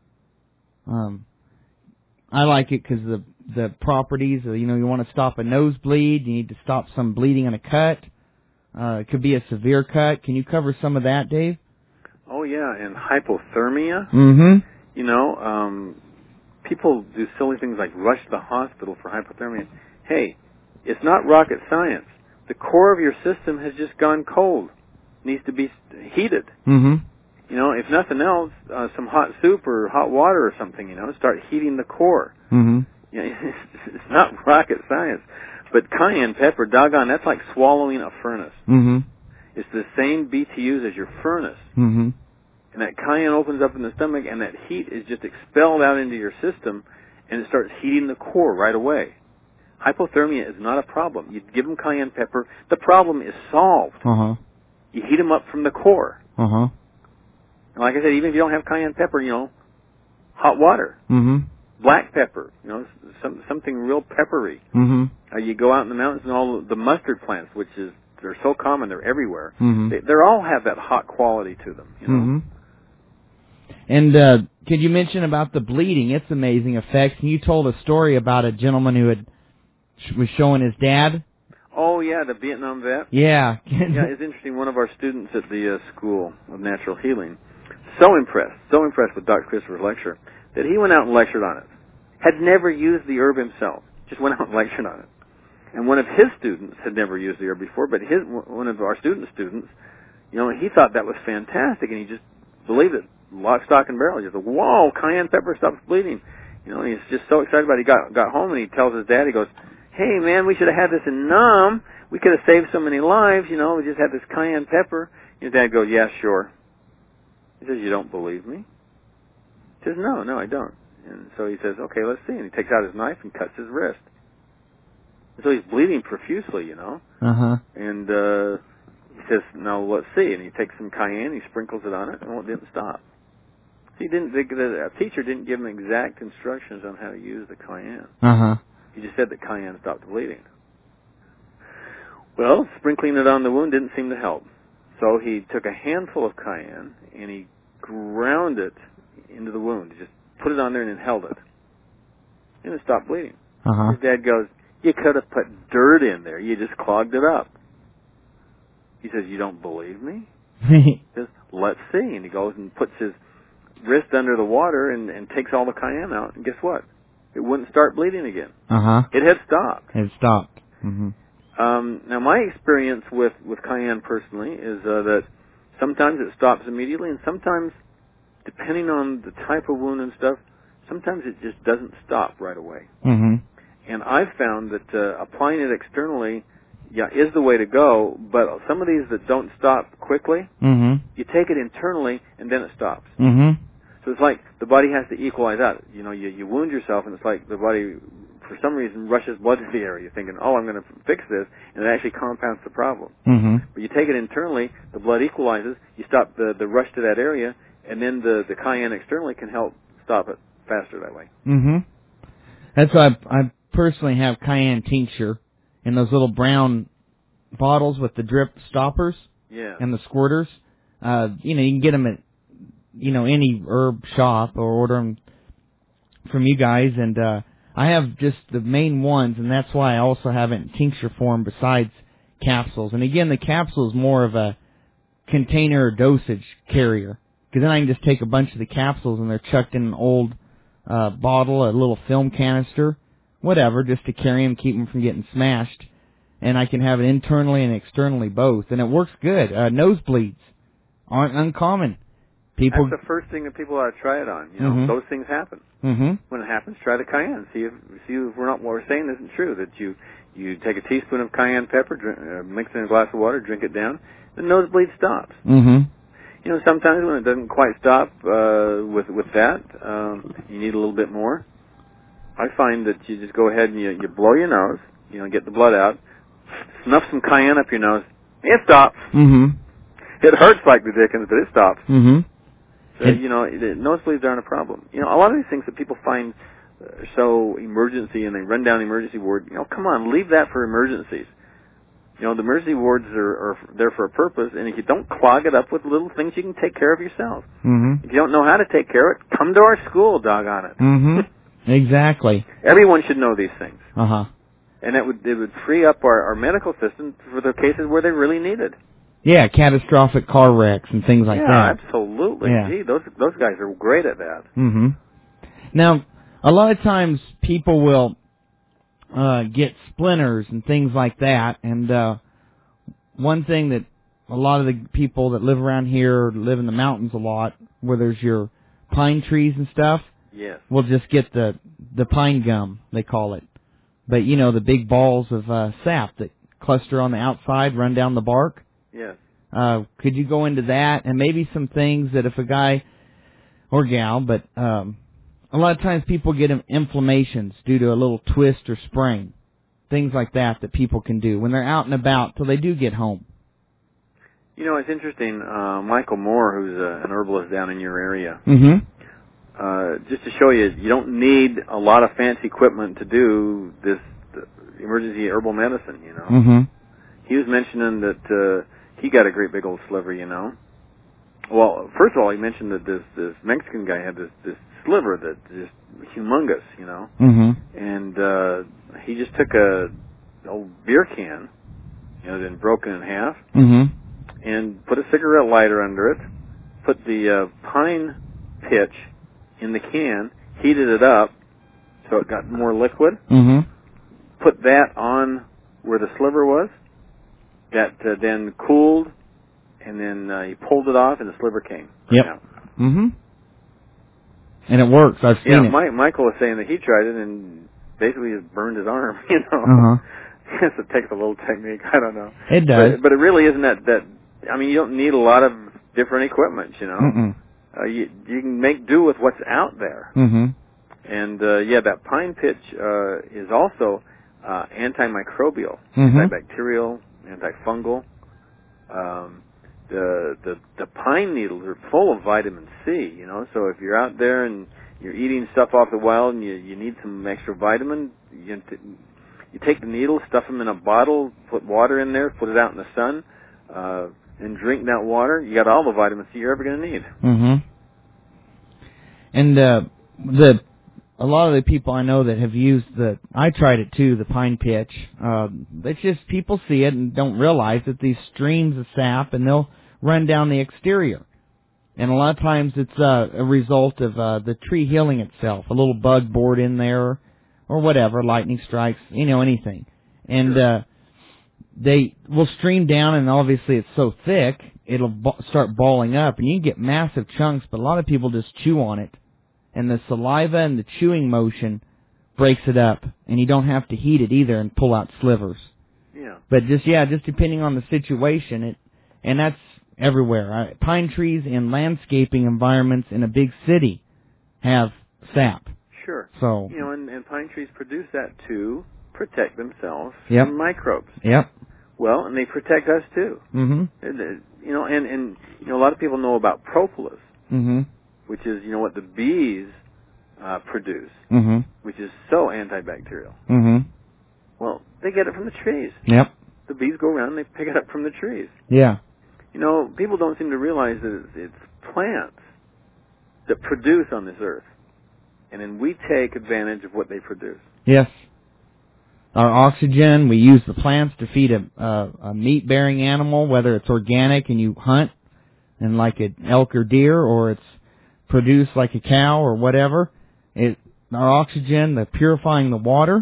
Um, I like it because the the properties. You know, you want to stop a nosebleed, you need to stop some bleeding in a cut. Uh, it could be a severe cut. Can you cover some of that, Dave? Oh yeah, and hypothermia. Mm-hmm. You know, um, people do silly things like rush to the hospital for hypothermia. Hey, it's not rocket science. The core of your system has just gone cold. Needs to be heated. Mm-hmm. You know, if nothing else, uh, some hot soup or hot water or something, you know, start heating the core. Mm-hmm. You know, it's, it's not rocket science. But cayenne pepper, doggone, that's like swallowing a furnace. Mm-hmm. It's the same B T Us as your furnace. Mm-hmm. And that cayenne opens up in the stomach, and that heat is just expelled out into your system, and it starts heating the core right away. Hypothermia is not a problem. You give them cayenne pepper. The problem is solved. Uh-huh. You heat them up from the core. Uh-huh. And like I said, even if you don't have cayenne pepper, you know, hot water. Mm-hmm. Black pepper, you know, some, something real peppery. Mm-hmm. Uh, you go out in the mountains and all the mustard plants, which is, they're so common, they're everywhere. Mm-hmm. They, they're all have that hot quality to them, you know. Mm-hmm. And uh, could you mention about the bleeding, its amazing effects? And you told a story about a gentleman who had was showing his dad. Oh, yeah, the Vietnam vet. Yeah. Yeah, it's interesting. One of our students at the uh, School of Natural Healing, so impressed, so impressed with Doctor Christopher's lecture, that he went out and lectured on it. Had never used the herb himself, just went out and lectured on it. And one of his students had never used the herb before, but his one of our student students, you know, he thought that was fantastic, and he just believed it, lock, stock, and barrel. He just, whoa, cayenne pepper stops bleeding. You know, he's just so excited about it. He got, got home, and he tells his dad, he goes, hey, man, we should have had this in Nam. We could have saved so many lives, you know. We just had this cayenne pepper. His dad goes, yeah, sure. He says, you don't believe me? He says, no, no, I don't. And so he says, okay, let's see. And he takes out his knife and cuts his wrist. And so he's bleeding profusely, you know. Uh-huh. And uh, he says, now let's see. And he takes some cayenne, he sprinkles it on it, and it didn't stop. He didn't. The, the teacher didn't give him exact instructions on how to use the cayenne. Uh-huh. You just said that cayenne stopped the bleeding. Well, sprinkling it on the wound didn't seem to help. So he took a handful of cayenne and he ground it into the wound. He just put it on there and then held it. And it stopped bleeding. Uh-huh. His dad goes, you could have put dirt in there. You just clogged it up. He says, you don't believe me? He says, let's see. And he goes and puts his wrist under the water and, and takes all the cayenne out. And guess what? It wouldn't start bleeding again. Uh-huh. It had stopped. It stopped. Mm-hmm. Um, now, my experience with, with cayenne personally is uh, that sometimes it stops immediately, and sometimes, depending on the type of wound and stuff, sometimes it just doesn't stop right away. Mm-hmm. And I've found that uh, applying it externally, yeah, is the way to go, but some of these that don't stop quickly, mm-hmm. you take it internally, and then it stops. Mm-hmm. So it's like the body has to equalize out. You know, you, you wound yourself, and it's like the body, for some reason, rushes blood to the area. You're thinking, oh, I'm going to fix this, and it actually compounds the problem. Mm-hmm. But you take it internally, the blood equalizes, you stop the, the rush to that area, and then the, the cayenne externally can help stop it faster that way. Mm-hmm. That's why I, I personally have cayenne tincture in those little brown bottles with the drip stoppers yeah. and the squirters. Uh, you know, you can get them at, you know, any herb shop or order them from you guys. And uh, I have just the main ones, and that's why I also have it in tincture form besides capsules. And again, the capsule is more of a container or dosage carrier, because then I can just take a bunch of the capsules and they're chucked in an old uh, bottle, a little film canister, whatever, just to carry them, keep them from getting smashed. And I can have it internally and externally both, and it works good. Uh, nosebleeds aren't uncommon. People, That's the first thing that people ought to try it on. You know, mm-hmm. those things happen. Mm-hmm. When it happens, try the cayenne. See if see if we're not what we're saying isn't true. That you you take a teaspoon of cayenne pepper, drink, uh, mix it in a glass of water, drink it down, the nosebleed stops. Mm-hmm. You know, sometimes when it doesn't quite stop uh, with with that, um, you need a little bit more. I find that you just go ahead and you, you blow your nose, you know, get the blood out, snuff some cayenne up your nose, it stops. Mm-hmm. It hurts like the dickens, but it stops. Mm-hmm. So, you know, the nosebleeds aren't a problem. You know, a lot of these things that people find are so emergency and they run down the emergency ward, you know, come on, leave that for emergencies. You know, the emergency wards are, are there for a purpose, and if you don't clog it up with little things, you can take care of yourself. Mm-hmm. If you don't know how to take care of it, come to our school, doggone it. Mm-hmm. Exactly. Everyone should know these things. Uh-huh. And it would it would free up our, our medical system for the cases where they really need it. Yeah, catastrophic car wrecks and things like yeah, that. Yeah, absolutely. Yeah. Gee, those those guys are great at that. Mm-hmm. Now, a lot of times people will uh, get splinters and things like that, and uh, one thing that a lot of the people that live around here live in the mountains a lot, where there's your pine trees and stuff, yes, will just get the the pine gum, they call it. But, you know, the big balls of uh, sap that cluster on the outside, run down the bark. Yes. Uh, could you go into that and maybe some things that if a guy or gal, but um, a lot of times people get inflammations due to a little twist or sprain, things like that that people can do when they're out and about till they do get home. You know, it's interesting. Uh, Michael Moore, who's a, an herbalist down in your area, mm-hmm. uh, just to show you, you don't need a lot of fancy equipment to do this emergency herbal medicine, you know. Mm-hmm. He was mentioning that uh, he got a great big old sliver, you know. Well, first of all, he mentioned that this this Mexican guy had this this sliver that just humongous, you know. Mm-hmm. And uh, he just took a old beer can, you know, then broken in half, mm-hmm. and put a cigarette lighter under it, put the uh, pine pitch in the can, heated it up so it got more liquid, mm-hmm. put that on where the sliver was. That uh, then cooled, and then uh, he pulled it off, and the sliver came. Yep. Out. Mm-hmm. And it works. I've seen yeah, it. My, Michael was saying that he tried it, and basically just burned his arm, you know. Uh-huh. Guess it takes a little technique. I don't know. It does. But, but it really isn't that, that... I mean, you don't need a lot of different equipment, you know. Mm-mm. Uh, you, you can make do with what's out there. Mm-hmm. And, uh, yeah, that pine pitch uh, is also uh, antimicrobial, mm-hmm. antibacterial, antifungal. Um, the the the pine needles are full of vitamin C, you know. So if you're out there and you're eating stuff off the wild and you, you need some extra vitamin, you, t- you take the needles, stuff them in a bottle, put water in there, put it out in the sun, uh, and drink that water. You got all the vitamin C you're ever going to need. Mm-hmm. And uh, the a lot of the people I know that have used the, I tried it too, the pine pitch. Uh, it's just people see it and don't realize that these streams of sap, and they'll run down the exterior. And a lot of times it's uh, a result of uh, the tree healing itself, a little bug bored in there, or whatever, lightning strikes, you know, anything. And uh, they will stream down, and obviously it's so thick, it'll b- start balling up, and you can get massive chunks, but a lot of people just chew on it. And the saliva and the chewing motion breaks it up, and you don't have to heat it either and pull out slivers. Yeah. But just, yeah, just depending on the situation, it, and that's everywhere. Uh, pine trees in landscaping environments in a big city have sap. Sure. So, you know, and, and pine trees produce that to protect themselves yep. from microbes. Yep. Well, and they protect us too. Mm-hmm. And, you know, and, and you know, a lot of people know about propolis, mm-hmm. which is, you know, what the bees uh, produce, mm-hmm. which is so antibacterial. Mm-hmm. Well, they get it from the trees. Yep. The bees go around and they pick it up from the trees. Yeah. You know, people don't seem to realize that it's, it's plants that produce on this earth. And then we take advantage of what they produce. Yes. Our oxygen, we use the plants to feed a, a, a meat-bearing animal, whether it's organic and you hunt, and like an elk or deer, or it's produced like a cow or whatever. It, our oxygen, the purifying the water,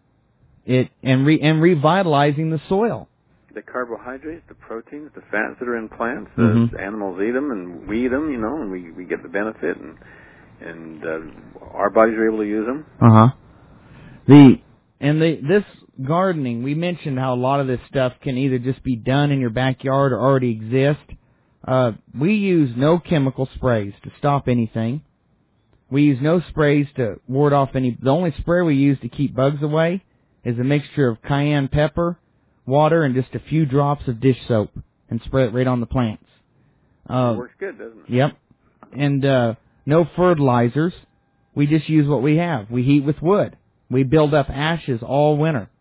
it and re, and revitalizing the soil. The carbohydrates, the proteins, the fats that are in plants, mm-hmm. the animals eat them and we eat them, you know, and we, we get the benefit, and and uh, our bodies are able to use them. Uh huh. The and the this gardening, we mentioned how a lot of this stuff can either just be done in your backyard or already exist. Uh, we use no chemical sprays to stop anything. We use no sprays to ward off any. The only spray we use to keep bugs away is a mixture of cayenne pepper, water, and just a few drops of dish soap, and spray it right on the plants. Uh, it works good, doesn't it? Yep. And uh, no fertilizers. We just use what we have. We heat with wood. We build up ashes all winter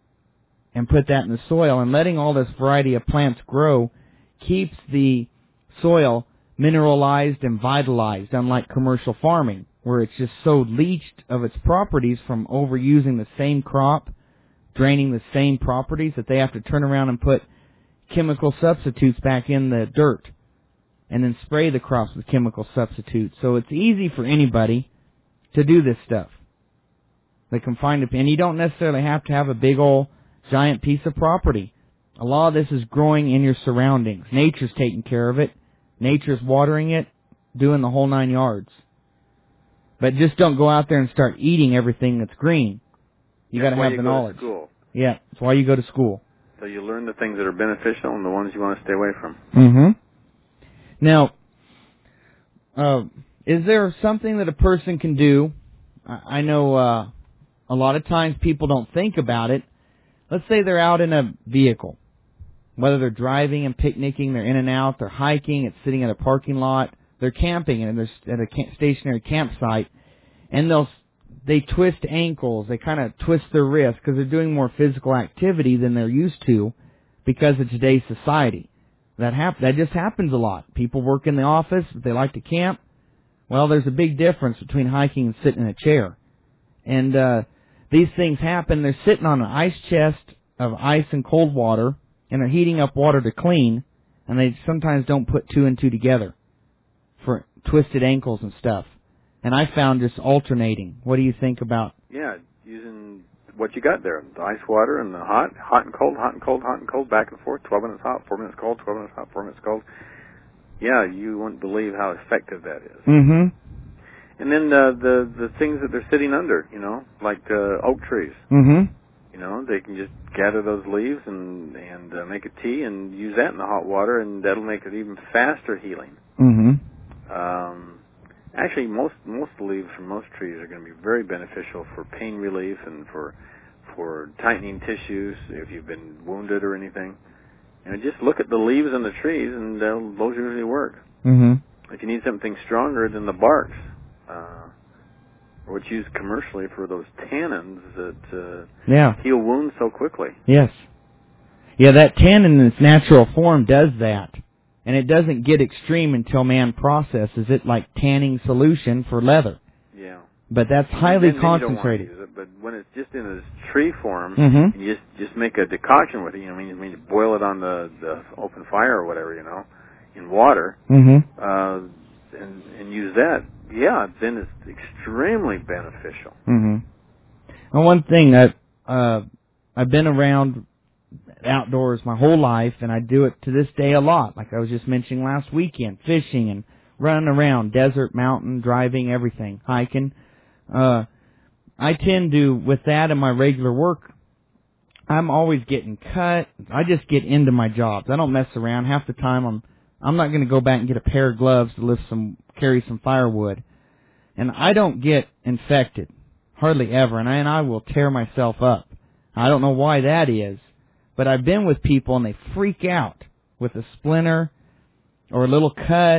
and put that in the soil. And letting all this variety of plants grow keeps the soil mineralized and vitalized, unlike commercial farming, where it's just so leached of its properties from overusing the same crop, draining the same properties, that they have to turn around and put chemical substitutes back in the dirt and then spray the crops with chemical substitutes. So it's easy for anybody to do this stuff. They can find it, and you don't necessarily have to have a big old giant piece of property. A lot of this is growing in your surroundings. Nature's taking care of it. Nature's watering it, doing the whole nine yards. But just don't go out there and start eating everything that's green. You got to have the knowledge. School. Yeah, that's why you go to school. So you learn the things that are beneficial and the ones you want to stay away from. Mm-hmm. Now, uh, is there something that a person can do? I, I know uh, a lot of times people don't think about it. Let's say they're out in a vehicle. Whether they're driving and picnicking, they're in and out, they're hiking, it's sitting at a parking lot, they're camping and they're at a camp, stationary campsite, and they'll they twist ankles, they kind of twist their wrists because they're doing more physical activity than they're used to because of today's society. That hap- that just happens a lot. People work in the office, but they like to camp. Well, there's a big difference between hiking and sitting in a chair. And uh, these things happen. They're sitting on an ice chest of ice and cold water, and they're heating up water to clean, and they sometimes don't put two and two together for twisted ankles and stuff. And I found just alternating. What do you think about? Yeah, using what you got there, the ice water and the hot, hot and cold, hot and cold, hot and cold, back and forth, twelve minutes hot, four minutes cold, twelve minutes hot, four minutes cold. Yeah, you wouldn't believe how effective that is. Mm-hmm. And then uh, the the things that they're sitting under, you know, like uh, oak trees. Mm-hmm. You know, they can just gather those leaves and and uh, make a tea and use that in the hot water, and that'll make it even faster healing. Mm-hmm. Um, actually, most most of the leaves from most trees are going to be very beneficial for pain relief and for for tightening tissues if you've been wounded or anything. You know, just look at the leaves on the trees, and those usually work. Mm-hmm. If you need something stronger, then the barks. Uh, or what's used commercially for those tannins that uh, yeah. heal wounds so quickly. Yes. Yeah, that tannin in its natural form does that. And it doesn't get extreme until man processes it like tanning solution for leather. Yeah. But that's highly then, then concentrated. You don't want to use it, but when it's just in its tree form, Mm-hmm. you just just make a decoction with it. You know, I mean, I mean, you boil it on the, the open fire or whatever, you know, in water, Mm-hmm. uh, and and use that. Yeah, then it's extremely beneficial. Mm-hmm. And one thing that uh, I've been around outdoors my whole life, and I do it to this day a lot. Like I was just mentioning last weekend, fishing and running around, desert, mountain, driving, everything, hiking. Uh, I tend to, with that and my regular work, I'm always getting cut. I just get into my jobs. I don't mess around. Half the time I'm, I'm not going to go back and get a pair of gloves to lift some, carry some firewood. And I don't get infected. Hardly ever. And I, and I will tear myself up. I don't know why that is. But I've been with people and they freak out with a splinter or a little cut,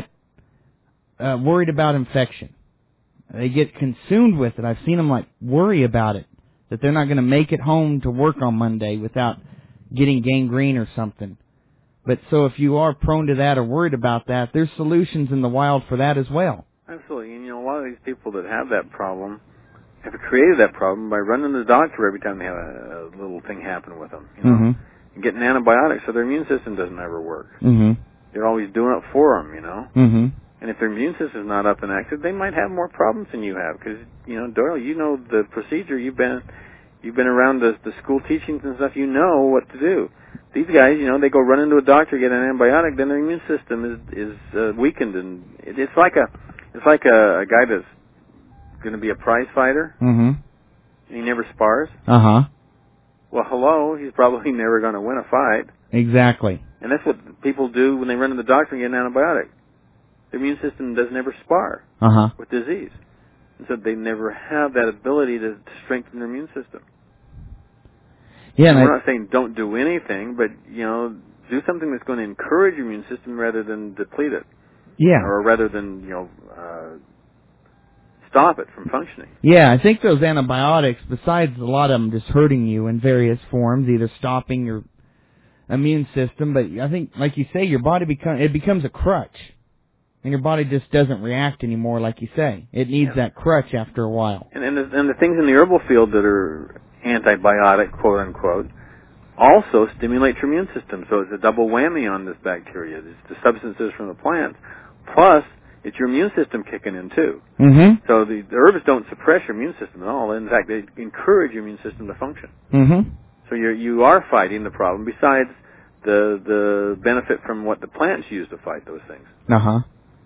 uh, worried about infection. They get consumed with it. I've seen them like worry about it, that they're not going to make it home to work on Monday without getting gangrene or something. But so if you are prone to that or worried about that, there's solutions in the wild for that as well. Absolutely. And, you know, a lot of these people that have that problem have created that problem by running to the doctor every time they have a, a little thing happen with them, you know, Mm-hmm. and getting antibiotics so their immune system doesn't ever work. Mm-hmm. They're always doing it for them, you know. Mm-hmm. And if their immune system is not up and active, they might have more problems than you have. Because, you know, Doyle, you know the procedure. You've been you've been around the, the school teachings and stuff. You know what to do. These guys, you know, they go run into a doctor, get an antibiotic, then their immune system is is uh, weakened, and it, it's like a it's like a, a guy that's going to be a prize fighter. Mm-hmm. And he never spars. Uh-huh. Well, hello, he's probably never going to win a fight. Exactly. And that's what people do when they run to the doctor and get an antibiotic. Their immune system doesn't ever spar Uh-huh. with disease. And so they never have that ability to, to strengthen their immune system. Yeah, and and we're I, not saying don't do anything, but, you know, do something that's going to encourage your immune system rather than deplete it. yeah. Or rather than, you know, uh, stop it from functioning. Yeah, I think those antibiotics, besides a lot of them just hurting you in various forms, either stopping your immune system, but I think, like you say, your body become it becomes a crutch. And your body just doesn't react anymore, like you say. It needs Yeah. that crutch after a while. And, and, the, and the things in the herbal field that are antibiotic, quote unquote, also stimulate your immune system. So it's a double whammy on this bacteria. It's the substances from the plants. Plus, it's your immune system kicking in too. Mm-hmm. So the, the herbs don't suppress your immune system at all. In fact, they encourage your immune system to function. Mm-hmm. So you're, you are fighting the problem besides the the benefit from what the plants use to fight those things. Uh-huh.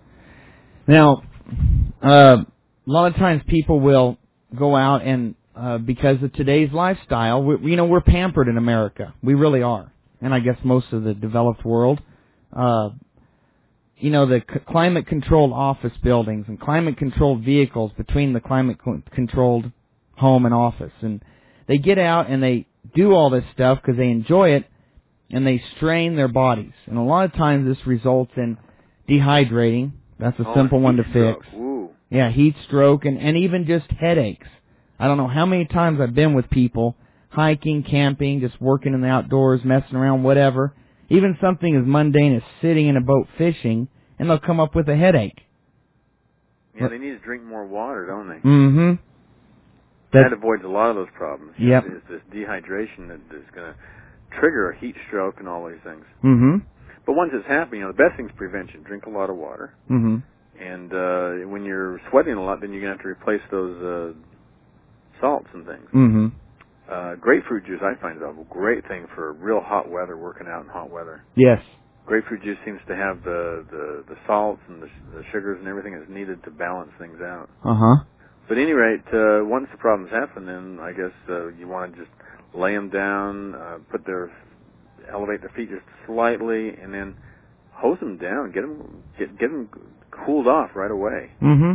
Now, uh, a lot of times people will go out and, uh, because of today's lifestyle, we, you know, we're pampered in America. We really are. And I guess most of the developed world. Uh, you know, the c- climate-controlled office buildings and climate-controlled vehicles between the climate-controlled home and office. And they get out and they do all this stuff because they enjoy it, and they strain their bodies. And a lot of times this results in dehydrating. That's a oh, simple one to stroke. fix. Ooh. Yeah, heat stroke, and, and even just headaches. I don't know how many times I've been with people, hiking, camping, just working in the outdoors, messing around, whatever. Even something as mundane as sitting in a boat fishing, and they'll come up with a headache. Yeah, they need to drink more water, don't they? Mm-hmm. That avoids a lot of those problems. Yep. It's this dehydration that is going to trigger a heat stroke and all these things. Mm-hmm. But once it's happening, you know, the best thing's prevention. Drink a lot of water. Mm-hmm. And uh, when you're sweating a lot, then you're going to have to replace those uh, salts and things. Mm-hmm. Uh, grapefruit juice, I find, is a great thing for real hot weather, working out in hot weather. Yes. Grapefruit juice seems to have the, the, the salts and the, the sugars and everything that's needed to balance things out. Uh-huh. But at any rate, uh, once the problems happen, then I guess uh, you want to just lay them down, uh, put their, elevate their feet just slightly, and then hose them down, get them, get, get them cooled off right away. Mm-hmm.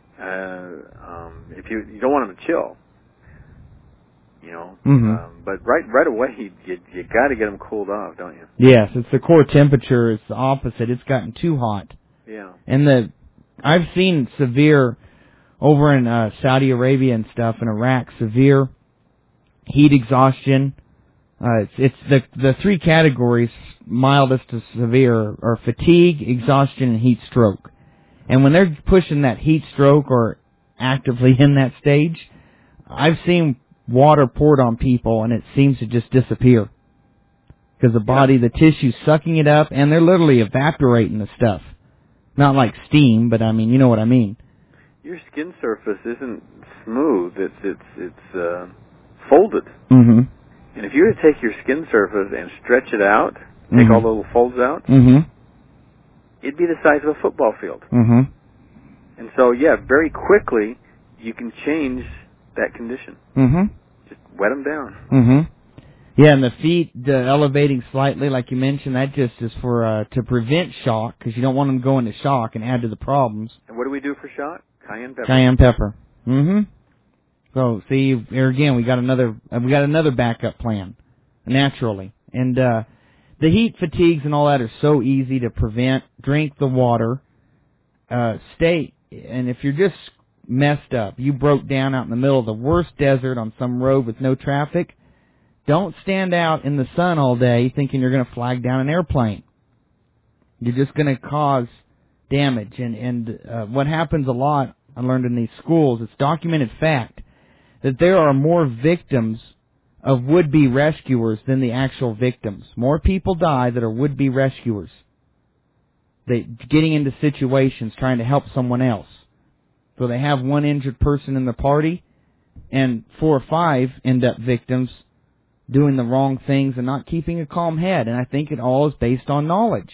Uh, um, if you you don't want them to chill, you know. Mm-hmm. Um, but right right away, you you, you got to get them cooled off, don't you? Yes, it's the core temperature. It's the opposite. It's gotten too hot. Yeah. And the I've seen severe over in uh, Saudi Arabia and stuff, in Iraq, severe heat exhaustion. Uh, it's, it's the the three categories, mildest to severe, are fatigue, exhaustion, and heat stroke. And when they're pushing that heat stroke or actively in that stage, I've seen water poured on people, and it seems to just disappear. Because the body, yeah. the tissue's sucking it up, and they're literally evaporating the stuff. Not like steam, but I mean, you know what I mean. Your skin surface isn't smooth. It's it's it's uh, folded. Mm-hmm. And if you were to take your skin surface and stretch it out, take mm-hmm. all the little folds out, mm-hmm. it'd be the size of a football field. Mm-hmm. And so, yeah, very quickly you can change that condition. Mm-hmm. Just wet them down. Mm-hmm. Yeah, and the feet uh, elevating slightly, like you mentioned, that just is for uh, to prevent shock, because you don't want them going into shock and add to the problems. And what do we do for shock? Cayenne pepper. Cayenne pepper. Mm-hmm. So, see, here again, we got another uh, we got another backup plan, naturally. And uh, the heat fatigues and all that are so easy to prevent. Drink the water. Uh, stay, and if you're just messed up, you broke down out in the middle of the worst desert on some road with no traffic, don't stand out in the sun all day thinking you're going to flag down an airplane. You're just going to cause damage. And, and uh, what happens a lot, I learned in these schools, it's documented fact, that there are more victims of would-be rescuers than the actual victims. More people die that are would-be rescuers. They getting into situations trying to help someone else. So they have one injured person in the party, and four or five end up victims doing the wrong things and not keeping a calm head. And I think it all is based on knowledge.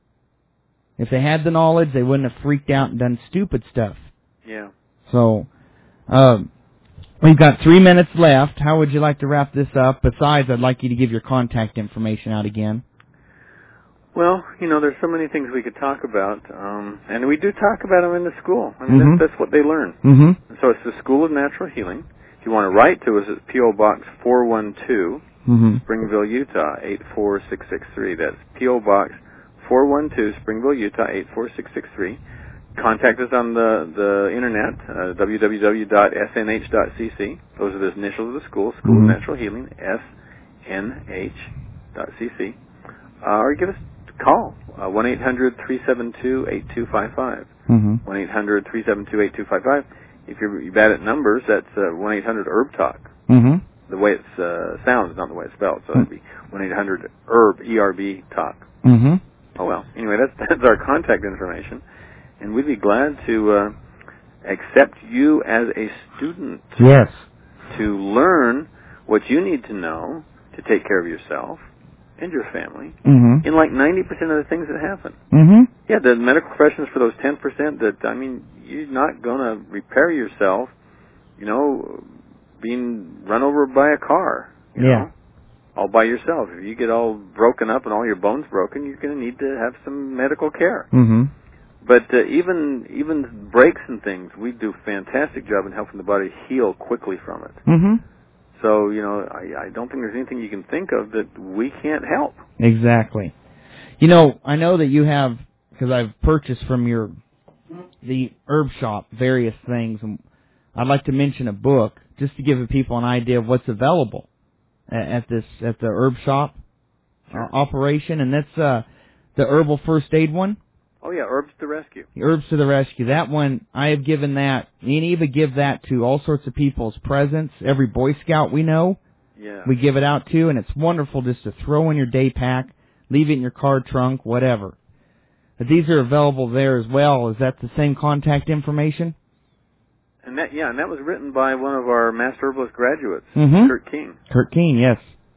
If they had the knowledge, they wouldn't have freaked out and done stupid stuff. Yeah. So, um, we've got three minutes left. How would you like to wrap this up? Besides, I'd like you to give your contact information out again. Well, you know, there's so many things we could talk about, um, and we do talk about them in the school. I mean, mm-hmm. that's, that's what they learn. Mm-hmm. So it's the School of Natural Healing. If you want to write to us, it's P O Box four one two, mm-hmm. Springville, Utah, eight four six six three. That's P O Box four one two, Springville, Utah, eight four six six three. Contact us on the, the internet, uh, w w w dot s n h dot c c. Those are the initials of the school, School mm-hmm. of Natural Healing, S N H dot c c. Uh, or give us a call, uh, one eight hundred three seven two eight two five five. Mm-hmm. one eight hundred three seven two eight two five five. If you're, you're bad at numbers, that's uh, one eight hundred herb talk. Mm-hmm. The way it uh, sounds, not the way it's spelled. So that'd be one eight hundred herb, E R B, talk. Mm-hmm. Oh, well. Anyway, that's, that's our contact information. And we'd be glad to uh, accept you as a student. Yes. To learn what you need to know to take care of yourself and your family mm-hmm. in like ninety percent of the things that happen. Mm-hmm. Yeah, the medical professionals for those ten percent that, I mean, you're not going to repair yourself, you know, being run over by a car, you yeah. know, all by yourself. If you get all broken up and all your bones broken, you're going to need to have some medical care. Mm-hmm. But uh, even even breaks and things, we do a fantastic job in helping the body heal quickly from it. Mm-hmm. So, you know, I, I don't think there's anything you can think of that we can't help. Exactly. You know, I know that you have, because I've purchased from your, the herb shop, various things, and I'd like to mention a book, just to give the people an idea of what's available at, at this, at the herb shop Sure. uh, operation, and that's uh, the herbal first aid one. Oh, yeah, Herbs to Rescue. Herbs to the Rescue. That one, I have given that, and even give that to all sorts of people as presents. Every Boy Scout we know, yeah. we give it out to, and it's wonderful just to throw in your day pack, leave it in your car trunk, whatever. But these are available there as well. Is that the same contact information? And that, yeah, and that was written by one of our Master Herbalist graduates, mm-hmm. Kurt King. Kurt King, yes.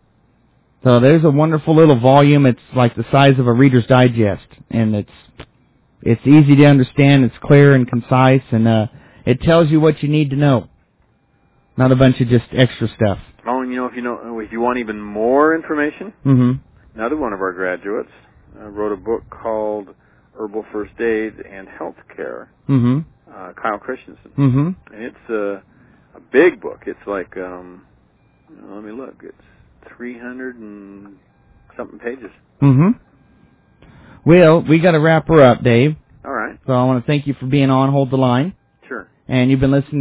So there's a wonderful little volume. It's like the size of a Reader's Digest, and it's it's easy to understand. It's clear and concise, and uh, it tells you what you need to know. Not a bunch of just extra stuff. Oh, and you know, if you know, if you want even more information, mm-hmm. another one of our graduates uh, wrote a book called Herbal First Aid and Health Care. Mm-hmm. Uh, Kyle Christensen. Mm-hmm. And it's a, a big book. It's like, um, let me look. It's three hundred and something pages. Mm-hmm. Well, we got to wrap her up, Dave. All right. So I want to thank you for being on. Hold the line. Sure. And you've been listening